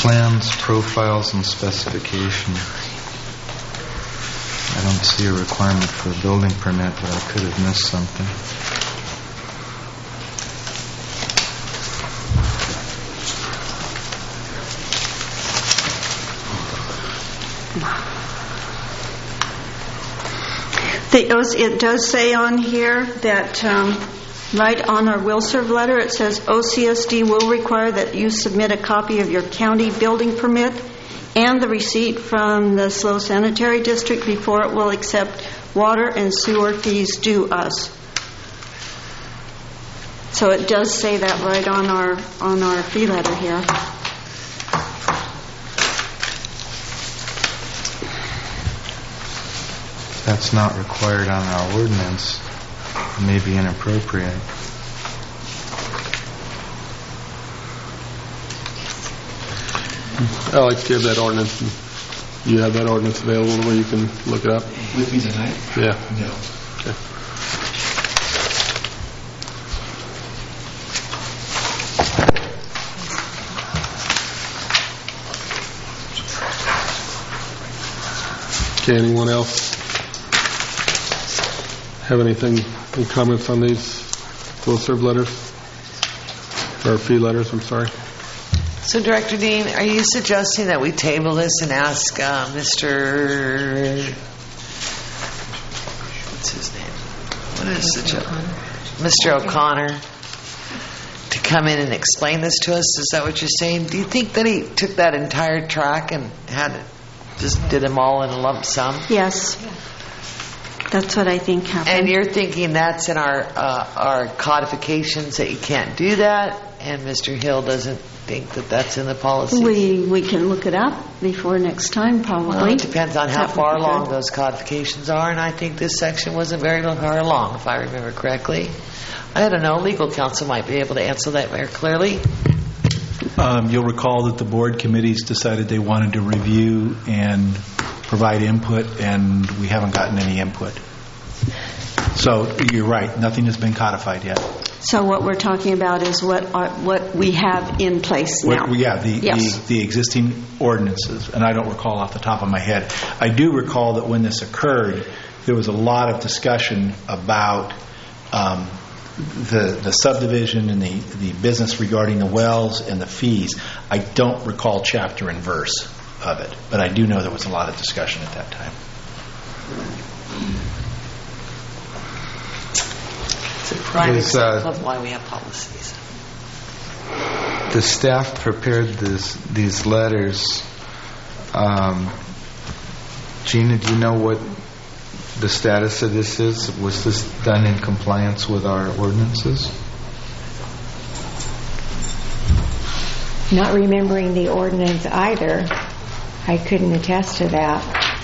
Plans, profiles, and specification. I don't see a requirement for a building permit, but I could have missed something. The- It does say on here that, um, right on our will serve letter, it says O C S D will require that you submit a copy of your county building permit and the receipt from the SLO Sanitary District before it will accept water and sewer fees due us. So it does say that right on our on our fee letter here. That's not required on our ordinance. It may be inappropriate. Alex, you have that ordinance. You have that ordinance available where you can look it up? With me tonight? Yeah. No. Okay. Okay, anyone else have anything, any comments on these will serve letters? Or fee letters, I'm sorry. So, Director Dean, are you suggesting that we table this and ask uh, Mister what's his name? What is the job? Mister O'Connor to come in and explain this to us? Is that what you're saying? Do you think that he took that entire track and had it, just did them all in a lump sum? Yes. That's what I think happened. And you're thinking that's in our uh, our codifications that you can't do that, and Mister Hill doesn't think that that's in the policy? We we can look it up before next time, probably. Well, it depends on how That would far be along good. those codifications are, and I think this section wasn't very far along, if I remember correctly. I don't know, legal counsel might be able to answer that very clearly. Um, you'll recall that the board committees decided they wanted to review and provide input, and we haven't gotten any input. So you're right, nothing has been codified yet. So what we're talking about is what are, what we have in place now. What- Yeah, the, Yes. the the existing ordinances, and I don't recall off the top of my head. I do recall that when this occurred, there was a lot of discussion about um, the the subdivision and the, the business regarding the wells and the fees. I don't recall chapter and verse of it, but I do know there was a lot of discussion at that time. It's a prime Is, uh, example of why we have policies. The staff prepared this, these letters. Um, Gina, do you know what the status of this is? Was this done in compliance with our ordinances? Not remembering the ordinance either, I couldn't attest to that.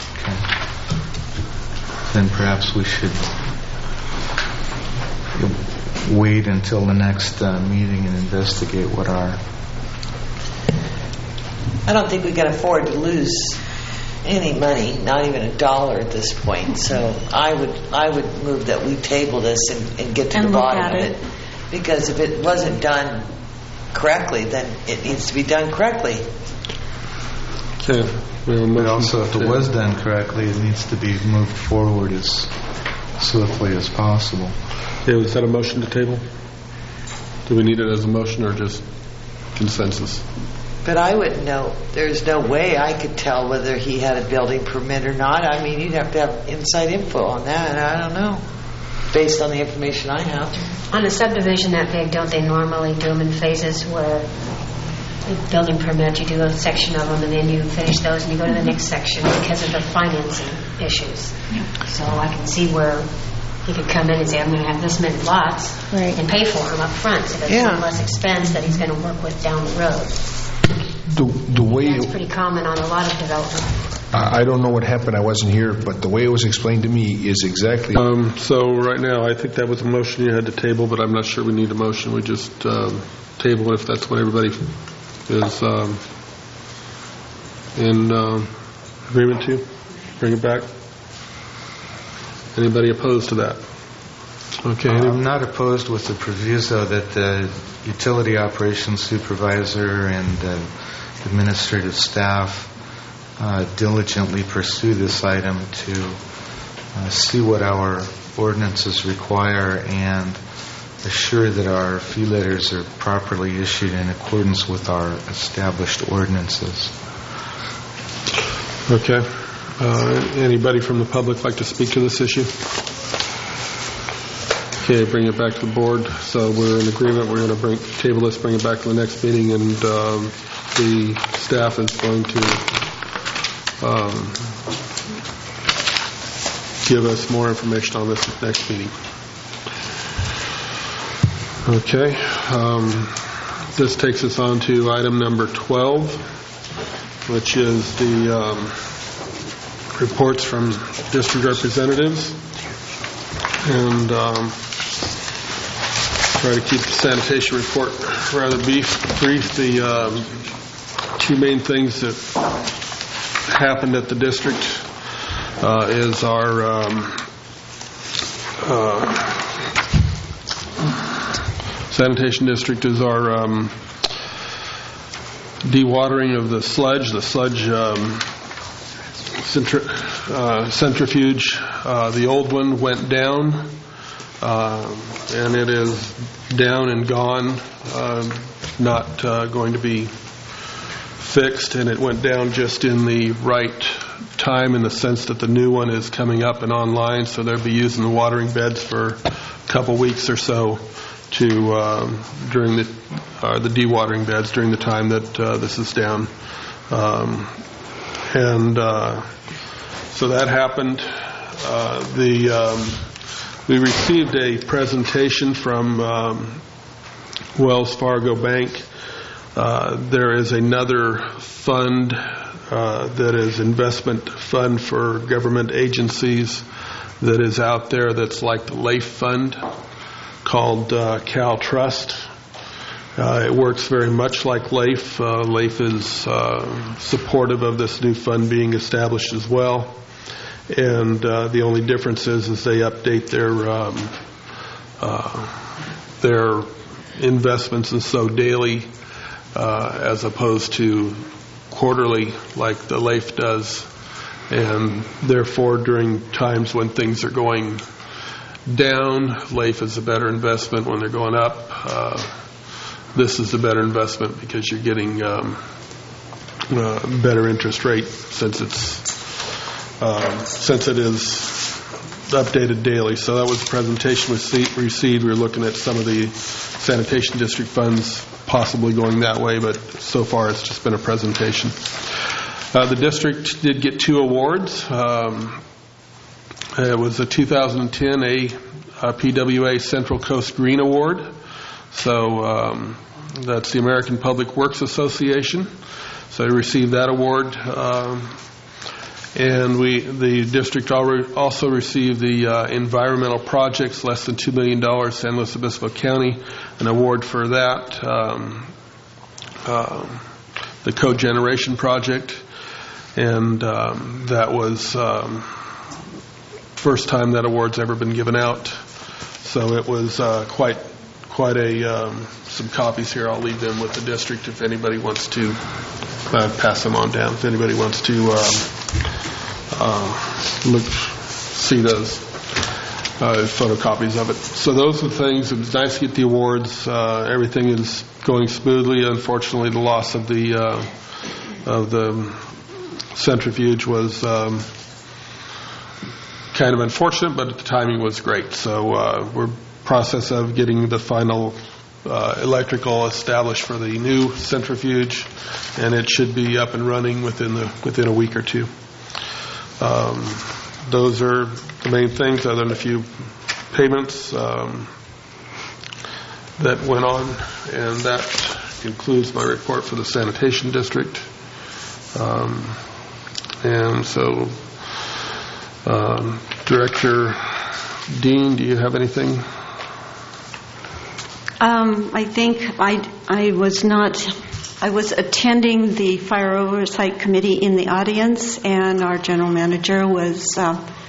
Okay. Then perhaps we should wait until the next uh, meeting and investigate what our... I don't think we can afford to lose any money, not even a dollar at this point. So I would I would move that we table this and, and get to And the look bottom at of it. it. Because if it wasn't done correctly, then it needs to be done correctly. Okay. We have a But motion also, if it to- was done correctly, it needs to be moved forward as swiftly as possible. Okay, was that a motion to table? Do we need it as a motion or just consensus? But I wouldn't know. There's no way I could tell whether he had a building permit or not. I mean, you'd have to have inside info on that, and I don't know, based on the information I have. On a subdivision that big, don't they normally do them in phases where the building permit, you do a section of them and then you finish those and you go to the next section because of the financing issues. So I can see where he could come in and say, I'm going to have this many lots Right. and pay for them up front so there's Yeah. some less expense that he's going to work with down the road. The, the way, That's pretty common on a lot of development. I I don't know what happened, I wasn't here, but the way it was explained to me is exactly... Um, so right now, I think that was a motion you had to table, but I'm not sure we need a motion. We just um, table it if that's what everybody is um, in um, agreement to. Bring it back. Anybody opposed to that? Okay. any- I'm not opposed with the proviso that the utility operations supervisor and uh, administrative staff uh, diligently pursue this item to uh, see what our ordinances require and assure that our fee letters are properly issued in accordance with our established ordinances. Okay. Uh, anybody from the public like to speak to this issue? Okay, bring it back to the board. So we're in agreement. We're going to bring table this, bring it back to the next meeting, and um, the staff is going to um, give us more information on this next meeting. Okay. Um, this takes us on to item number twelve, which is the um, reports from district representatives. And um, try to keep the sanitation report rather brief. brief. The um, two main things that happened at the district uh, is our um, uh, sanitation district is our um, dewatering of the sludge. The sludge um, centri- uh, centrifuge, uh, the old one went down, uh, and it is down and gone, uh, not uh, going to be fixed, and it went down just in the right time in the sense that the new one is coming up and online, so they'll be using the watering beds for a couple weeks or so to um, during the uh, the dewatering beds during the time that uh, this is down, um, and uh, so that happened. Uh, the um, we received a presentation from um, Wells Fargo Bank. Uh, there is another fund uh, that is investment fund for government agencies that is out there that's like the LAIF fund, called uh, Cal Trust. Uh, it works very much like LAIF. Uh, LAIF is uh, supportive of this new fund being established as well. And uh, the only difference is, is they update their um, uh, their investments and so daily uh, as opposed to quarterly like the LAIF does. And therefore, during times when things are going down, LAIF is a better investment. When they're going up, uh, this is a better investment because you're getting um, uh, better interest rate since it's um, since it is updated daily. So that was the presentation we received. We were looking at some of the sanitation district funds possibly going that way, but so far it's just been a presentation. Uh, the district did get two awards. Um, It was a two thousand ten a, a P W A Central Coast Green Award. So um, that's the American Public Works Association. So I received that award. Um, and we, the district also received the uh, environmental projects, less than two million dollars, San Luis Obispo County, an award for that. Um, uh, the cogeneration project. And um, that was... Um, first time that award's ever been given out, so it was uh, quite quite a um, some copies here. I'll leave them with the district if anybody wants to uh, pass them on down. If anybody wants to um, uh, look see those uh, photocopies of it. So those are the things. It was nice to get the awards. Uh, everything is going smoothly. Unfortunately, the loss of the uh, of the centrifuge was. Um, kind of unfortunate, but the timing was great. So uh, we're in the process of getting the final uh, electrical established for the new centrifuge, and it should be up and running within the within a week or two. Um, those are the main things, other than a few payments um, that went on, and that concludes my report for the sanitation district. Um, and so Um, Director Dean, do you have anything? Um, I think I, I was not, I was attending the Fire Oversight Committee in the audience, and our general manager was uh,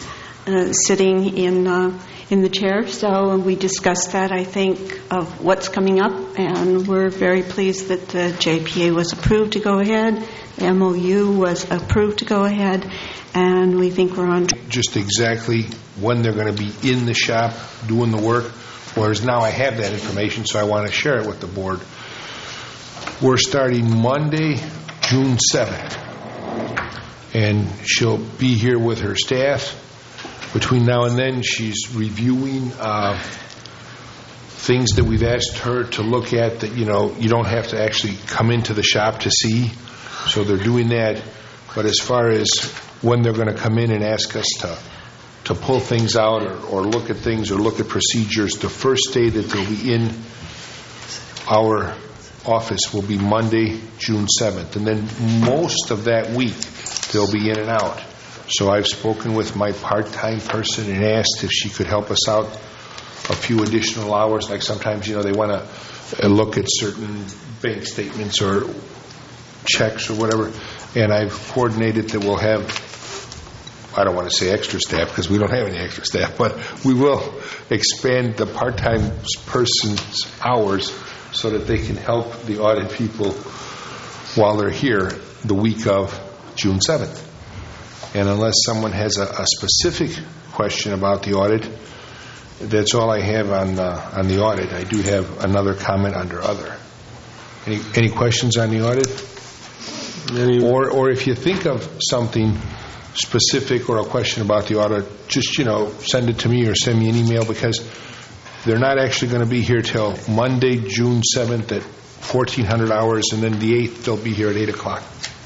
uh, sitting in uh, in the chair. So we discussed that, I think, of what's coming up, and we're very pleased that the J P A was approved to go ahead, the M O U was approved to go ahead, and we think we're on. Just exactly when they're going to be in the shop doing the work, whereas now I have that information, so I want to share it with the board. We're starting Monday, June seventh, and she'll be here with her staff. Between now and then, she's reviewing uh, things that we've asked her to look at that, you know, you don't have to actually come into the shop to see. So they're doing that. But as far as when they're going to come in and ask us to to pull things out or, or look at things or look at procedures, the first day that they'll be in our office will be Monday, June seventh. And then most of that week, they'll be in and out. So I've spoken with my part-time person and asked if she could help us out a few additional hours. Like sometimes, you know, they want to look at certain bank statements or checks or whatever. And I've coordinated that we'll have, I don't want to say extra staff because we don't have any extra staff, but we will expand the part-time person's hours so that they can help the audit people while they're here the week of June seventh. And unless someone has a, a specific question about the audit, that's all I have on uh, on the audit. I do have another comment under other. Any any questions on the audit? Any? Or or if you think of something specific or a question about the audit, just, you know, send it to me or send me an email, because they're not actually going to be here till Monday, June seventh at fourteen hundred hours, and then the eighth they'll be here at eight o'clock.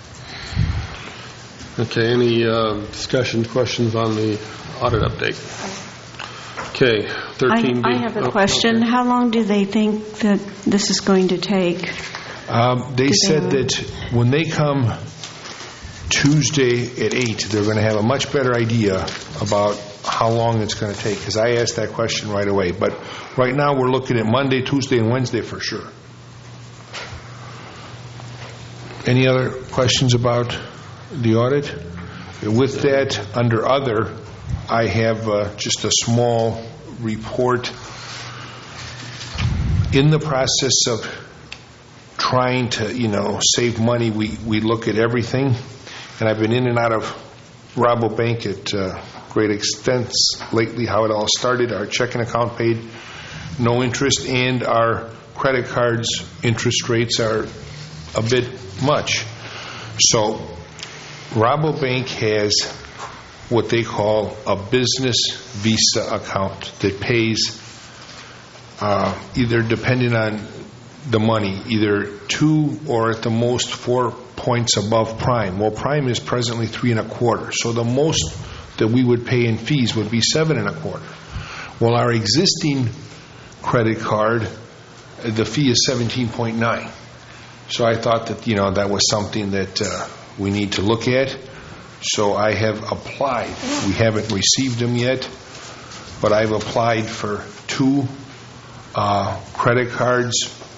Okay, any uh, discussion, questions on the audit update? Okay, thirteen B. I, I have a oh, question. okay. How long do they think that this is going to take? Um, they do said they that when they come Tuesday at eight, they're going to have a much better idea about how long it's going to take, because I asked that question right away. But right now we're looking at Monday, Tuesday, and Wednesday for sure. Any other questions about the audit? With that, under other, I have uh, just a small report. In the process of trying to, you know, save money, we, we look at everything. And I've been in and out of Rabobank at uh, great extent lately, how it all started. Our checking account paid no interest, and our credit cards interest rates are a bit much. So Rabobank has what they call a business Visa account that pays uh, either, depending on the money, either two or at the most four points above prime. Well, prime is presently three and a quarter, so the most that we would pay in fees would be seven and a quarter. Well, our existing credit card, the fee is seventeen point nine. So I thought that, you know, that was something that uh, we need to look at. So I have applied. We haven't received them yet, but I've applied for two uh, credit cards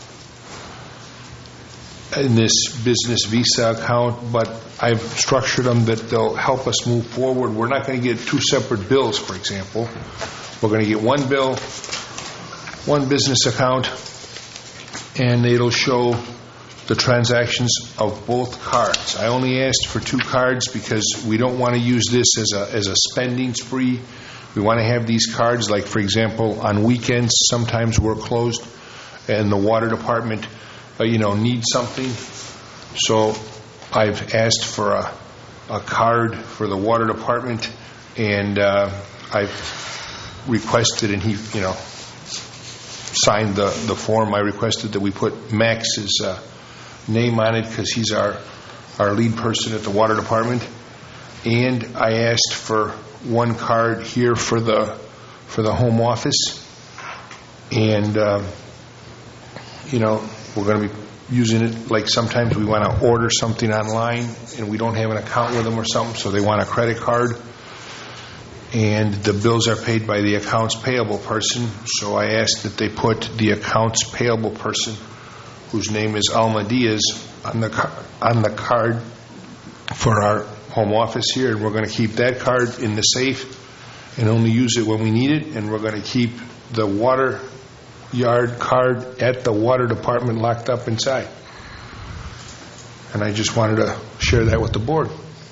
in this business Visa account, but I've structured them that they'll help us move forward. We're not going to get two separate bills, for example. We're going to get one bill, one business account, and it'll show the transactions of both cards. I only asked for two cards because we don't want to use this as a as a spending spree. We want to have these cards, like, for example, on weekends, sometimes we're closed, and the water department, uh, you know, needs something. So I've asked for a, a card for the water department, and uh, I've requested, and he, you know, signed the, the form. I requested that we put Max's uh, name on it because he's our our lead person at the water department, and I asked for one card here for the for the home office, and uh, you know, we're going to be using it, like sometimes we want to order something online and we don't have an account with them or something, so they want a credit card, and the bills are paid by the accounts payable person. So I asked that they put the accounts payable person, whose name is Alma Diaz, on the car, on the card for our home office here, and we're going to keep that card in the safe, and only use it when we need it, and we're going to keep the water yard card at the water department locked up inside. And I just wanted to share that with the board.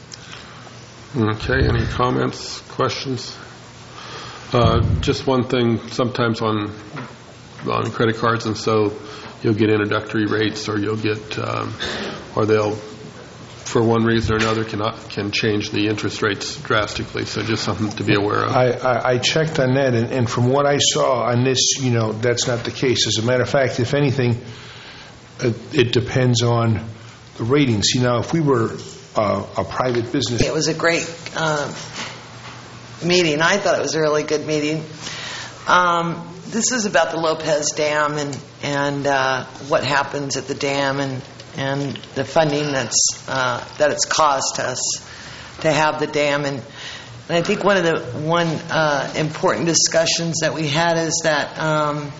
Okay, any comments, questions? Uh, just one thing, sometimes on on credit cards, and so you'll get introductory rates, or you'll get, um, or they'll, for one reason or another, cannot can change the interest rates drastically. So just something to be aware of. I, I, I checked on that, and, and from what I saw on this, you know, that's not the case. As a matter of fact, if anything, it, it depends on the rating. See, now, if we were uh, a private business... It was a great um, meeting. I thought it was a really good meeting. Um, this is about the Lopez Dam and, and uh, what happens at the dam and, and the funding that's uh, that it's cost us to have the dam. And, and I think one of the one uh, important discussions that we had is that um,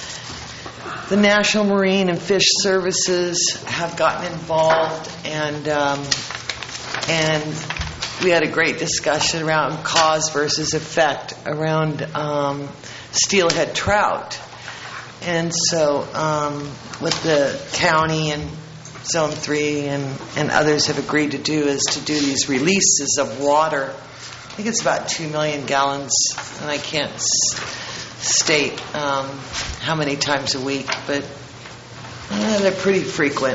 the National Marine and Fish Services have gotten involved, and um, and we had a great discussion around cause versus effect around um, steelhead trout. And so um, what the county and Zone three and, and others have agreed to do is to do these releases of water. I think it's about two million gallons, and I can't s- state um, how many times a week, but uh, they're pretty frequent.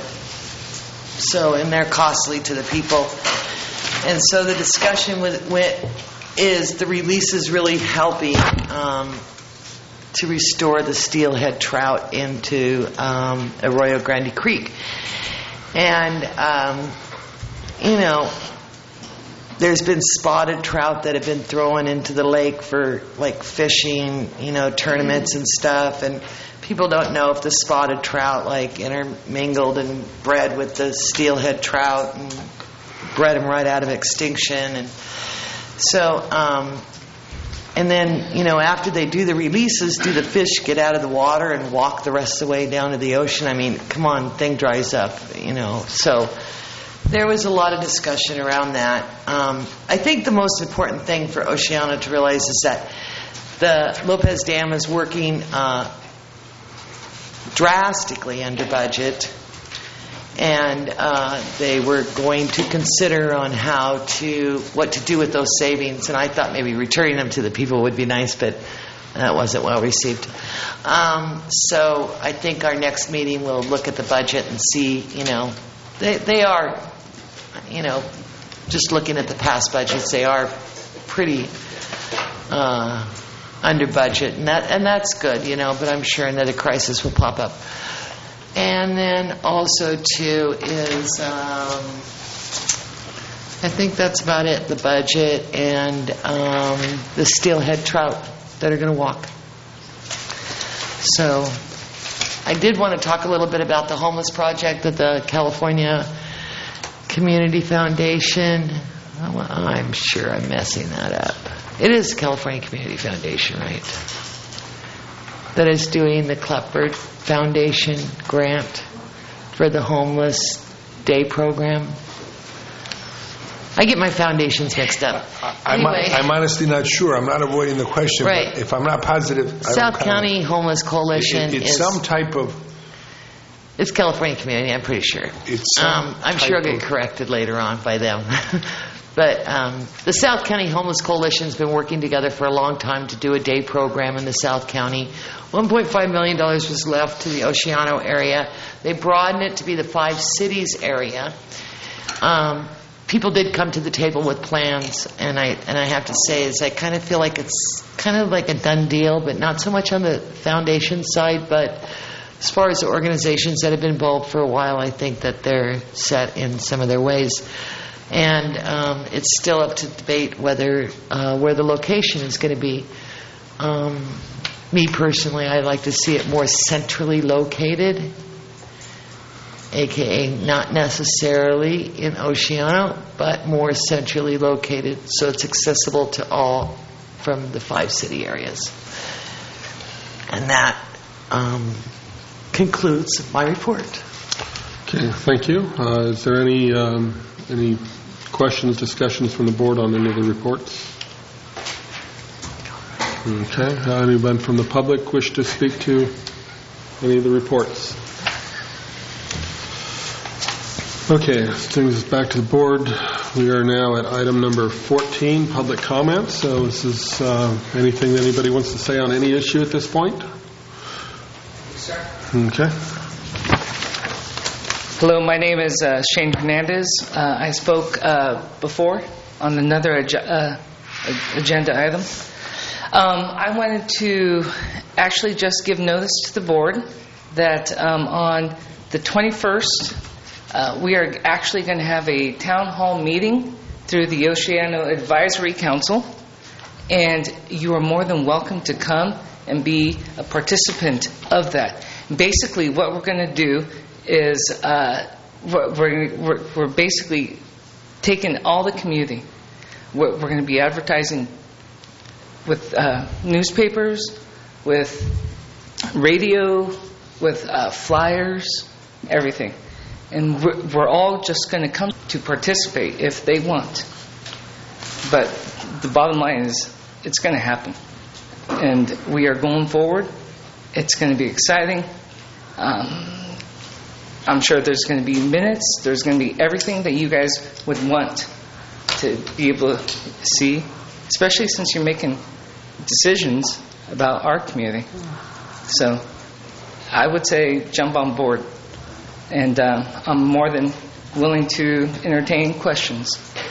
So, and they're costly to the people. And so the discussion with, with is the release is really helping um, to restore the steelhead trout into um, Arroyo Grande Creek. And, um, you know, there's been spotted trout that have been thrown into the lake for, like, fishing, you know, tournaments and stuff. And people don't know if the spotted trout, like, intermingled and bred with the steelhead trout and bred them right out of extinction. And so, um, and then, you know, after they do the releases, do the fish get out of the water and walk the rest of the way down to the ocean? I mean, come on, thing dries up, you know. So there was a lot of discussion around that. Um, I think the most important thing for Oceana to realize is that the Lopez Dam is working uh, drastically under budget, and uh, they were going to consider on how to, what to do with those savings, and I thought maybe returning them to the people would be nice, but that wasn't well received. Um, so I think our next meeting we'll look at the budget and see, you know, they, they are, you know, just looking at the past budgets, they are pretty uh, under budget, and that and that's good, you know, but I'm sure another crisis will pop up. And then also, too, is, um, I think that's about it, the budget and um, the steelhead trout that are going to walk. So I did want to talk a little bit about the homeless project that the California Community Foundation, oh, I'm sure I'm messing that up. It is California Community Foundation, right? That is doing the Clepford Foundation grant for the homeless day program. I get my foundations mixed up. I'm, Anyway, I'm honestly not sure. I'm not avoiding the question. Right. But if I'm not positive, I South don't County comment. Homeless Coalition It, it, it's is some type of. it's California Community. I'm pretty sure. It's some um, I'm sure I'll type get of- corrected later on by them. But um, the South County Homeless Coalition has been working together for a long time to do a day program in the South County. one point five million dollars was left to the Oceano area. They broadened it to be the five cities area. Um, people did come to the table with plans, and I and I have to say is I kind of feel like it's kind of like a done deal, but not so much on the foundation side. But as far as the organizations that have been involved for a while, I think that they're set in some of their ways. And um, it's still up to debate whether uh, where the location is going to be. Um, me personally, I like to see it more centrally located, aka not necessarily in Oceano, but more centrally located, so it's accessible to all from the five city areas. And that um, concludes my report. Okay, thank you. Uh, is there any um, any questions, discussions from the board on any of the reports? Okay. Uh, Anyone from the public wish to speak to any of the reports? Okay, things back to the board. We are now at item number fourteen, public comments. So this is uh, anything that anybody wants to say on any issue at this point? Yes, sir. Okay. Hello, my name is uh, Shane Hernandez. Uh, I spoke uh, before on another ag- uh, agenda item. Um, I wanted to actually just give notice to the board that um, on the twenty-first, uh, we are actually going to have a town hall meeting through the Oceano Advisory Council, and you are more than welcome to come and be a participant of that. Basically, what we're going to do is uh, we're, we're, we're basically taking all the community. We're, we're going to be advertising with uh, newspapers, with radio, with uh, flyers, everything. And we're, we're all just going to come to participate if they want. But the bottom line is, it's going to happen. And we are going forward. It's going to be exciting. Um, I'm sure there's going to be minutes. There's going to be everything that you guys would want to be able to see, especially since you're making decisions about our community. So I would say jump on board. And uh, I'm more than willing to entertain questions.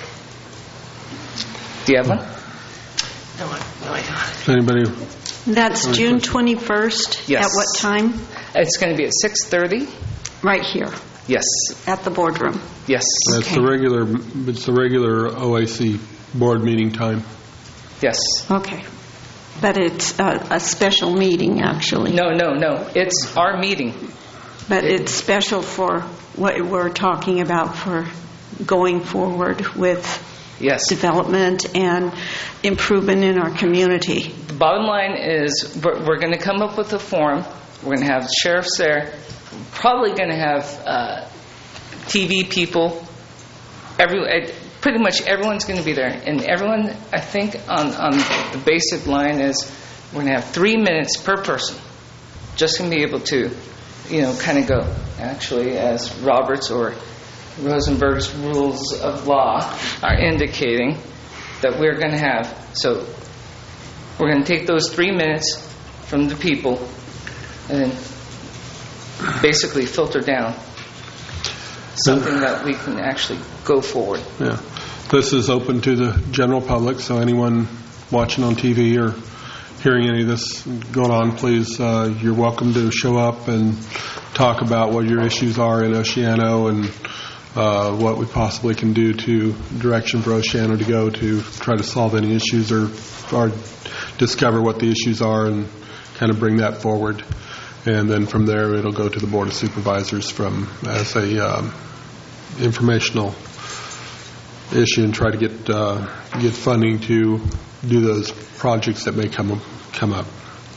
Do you have one? No, no, I don't. Anybody? That's June twenty-first. Yes. At what time? It's going to be at six thirty. Right here, Yes. at the boardroom. Yes. That's the regular, it's the regular O A C board meeting time. Yes. Okay. But it's a, a special meeting, actually. No, no, no. It's our meeting. But it's special for what we're talking about for going forward with Yes. development and improvement in our community. The bottom line is we're, we're going to come up with a form. We're going to have sheriffs there. We're probably going to have uh, T V people. Every, uh, pretty much everyone's going to be there. And everyone, I think, on, on the basic line is we're going to have three minutes per person. Just going to be able to, you know, kind of go. Actually, as Roberts or Rosenberg's rules of law are indicating that we're going to have. So we're going to take those three minutes from the people and then basically filter down something that we can actually go forward. Yeah. This is open to the general public, so anyone watching on T V or hearing any of this going on, please, uh, you're welcome to show up and talk about what your issues are in Oceano and uh, what we possibly can do to direction for Oceano to go to try to solve any issues or, or discover what the issues are and kind of bring that forward. And then from there, it'll go to the Board of Supervisors from as a um, informational issue and try to get uh, get funding to do those projects that may come come up.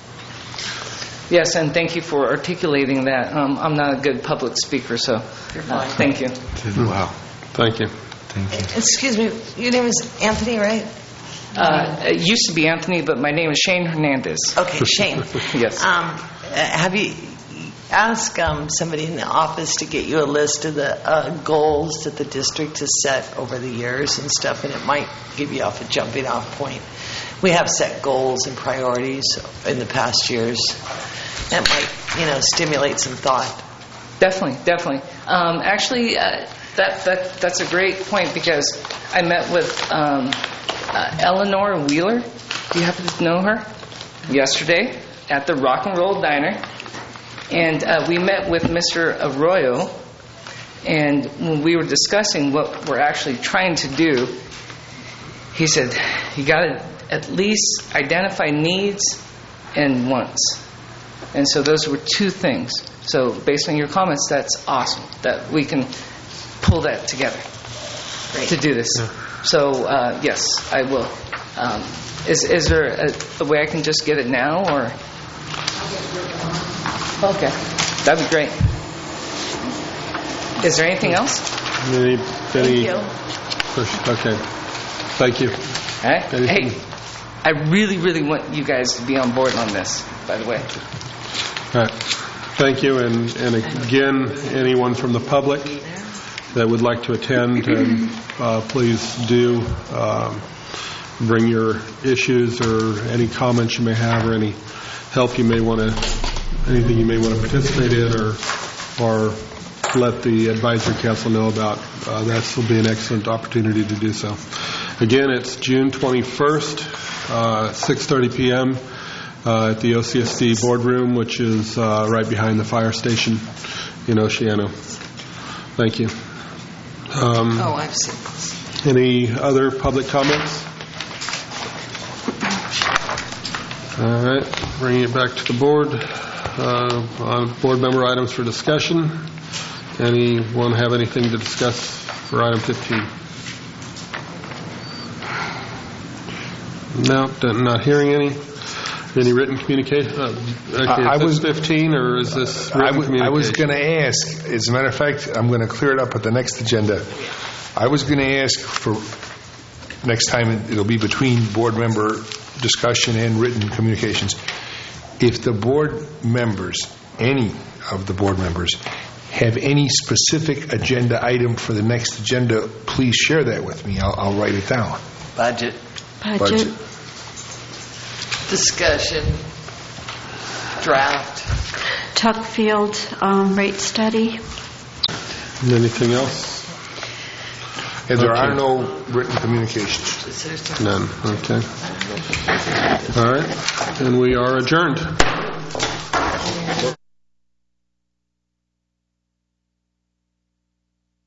Yes, and thank you for articulating that. Um, I'm not a good public speaker, so uh, thank you. Wow. Thank you. Thank you. Excuse me, your name is Anthony, right? Uh, it used to be Anthony, but my name is Shane Hernandez. Okay, Shane. Yes. Um, have you asked um, somebody in the office to get you a list of the uh, goals that the district has set over the years and stuff, and it might give you off a jumping off point. We have set goals and priorities in the past years. That might, you know, stimulate some thought. Definitely, definitely. Um, actually, uh, that, that that's a great point because I met with um, uh, Eleanor Wheeler. Do you happen to know her? Yesterday at the Rock and Roll Diner. And uh, we met with Mister Arroyo. And when we were discussing what we're actually trying to do, he said, you got to at least identify needs and wants. And so those were two things. So based on your comments, that's awesome that we can pull that together Great. to do this. Yeah. So uh, yes, I will. Um, is is there a, a way I can just get it now, or? Okay, that'd be great. Is there anything else? Any, any Thank you. push, okay. Thank you. All right. Anything? Hey, I really, really want you guys to be on board on this, by the way. All right. Thank you. And, and again, anyone from the public that would like to attend, and, uh, please do um, bring your issues or any comments you may have or any help you may want to, anything you may want to participate in or or let the advisory council know about. Uh, this will be an excellent opportunity to do so. Again, it's June twenty-first, uh, six thirty p.m. Uh, at the O C S C boardroom, which is uh, right behind the fire station in Oceano. Thank you. Um, Oh, I've seen this. Any other public comments? All right, bringing it back to the board. Uh, on board member items for discussion. Anyone have anything to discuss for item fifteen? No, not hearing any. Any written communication? Uh, okay, I is was this fifteen or is this written I w- communication? I was going to ask, as a matter of fact, I'm going to clear it up at the next agenda. I was going to ask for next time, it'll be between board member discussion and written communications. If the board members, any of the board members, have any specific agenda item for the next agenda, please share that with me. I'll, I'll write it down. Budget. Budget. Discussion. Draft. Tuckfield um, rate study. And anything else? And there Okay. are no written communications. None. Okay. All right. And we are adjourned.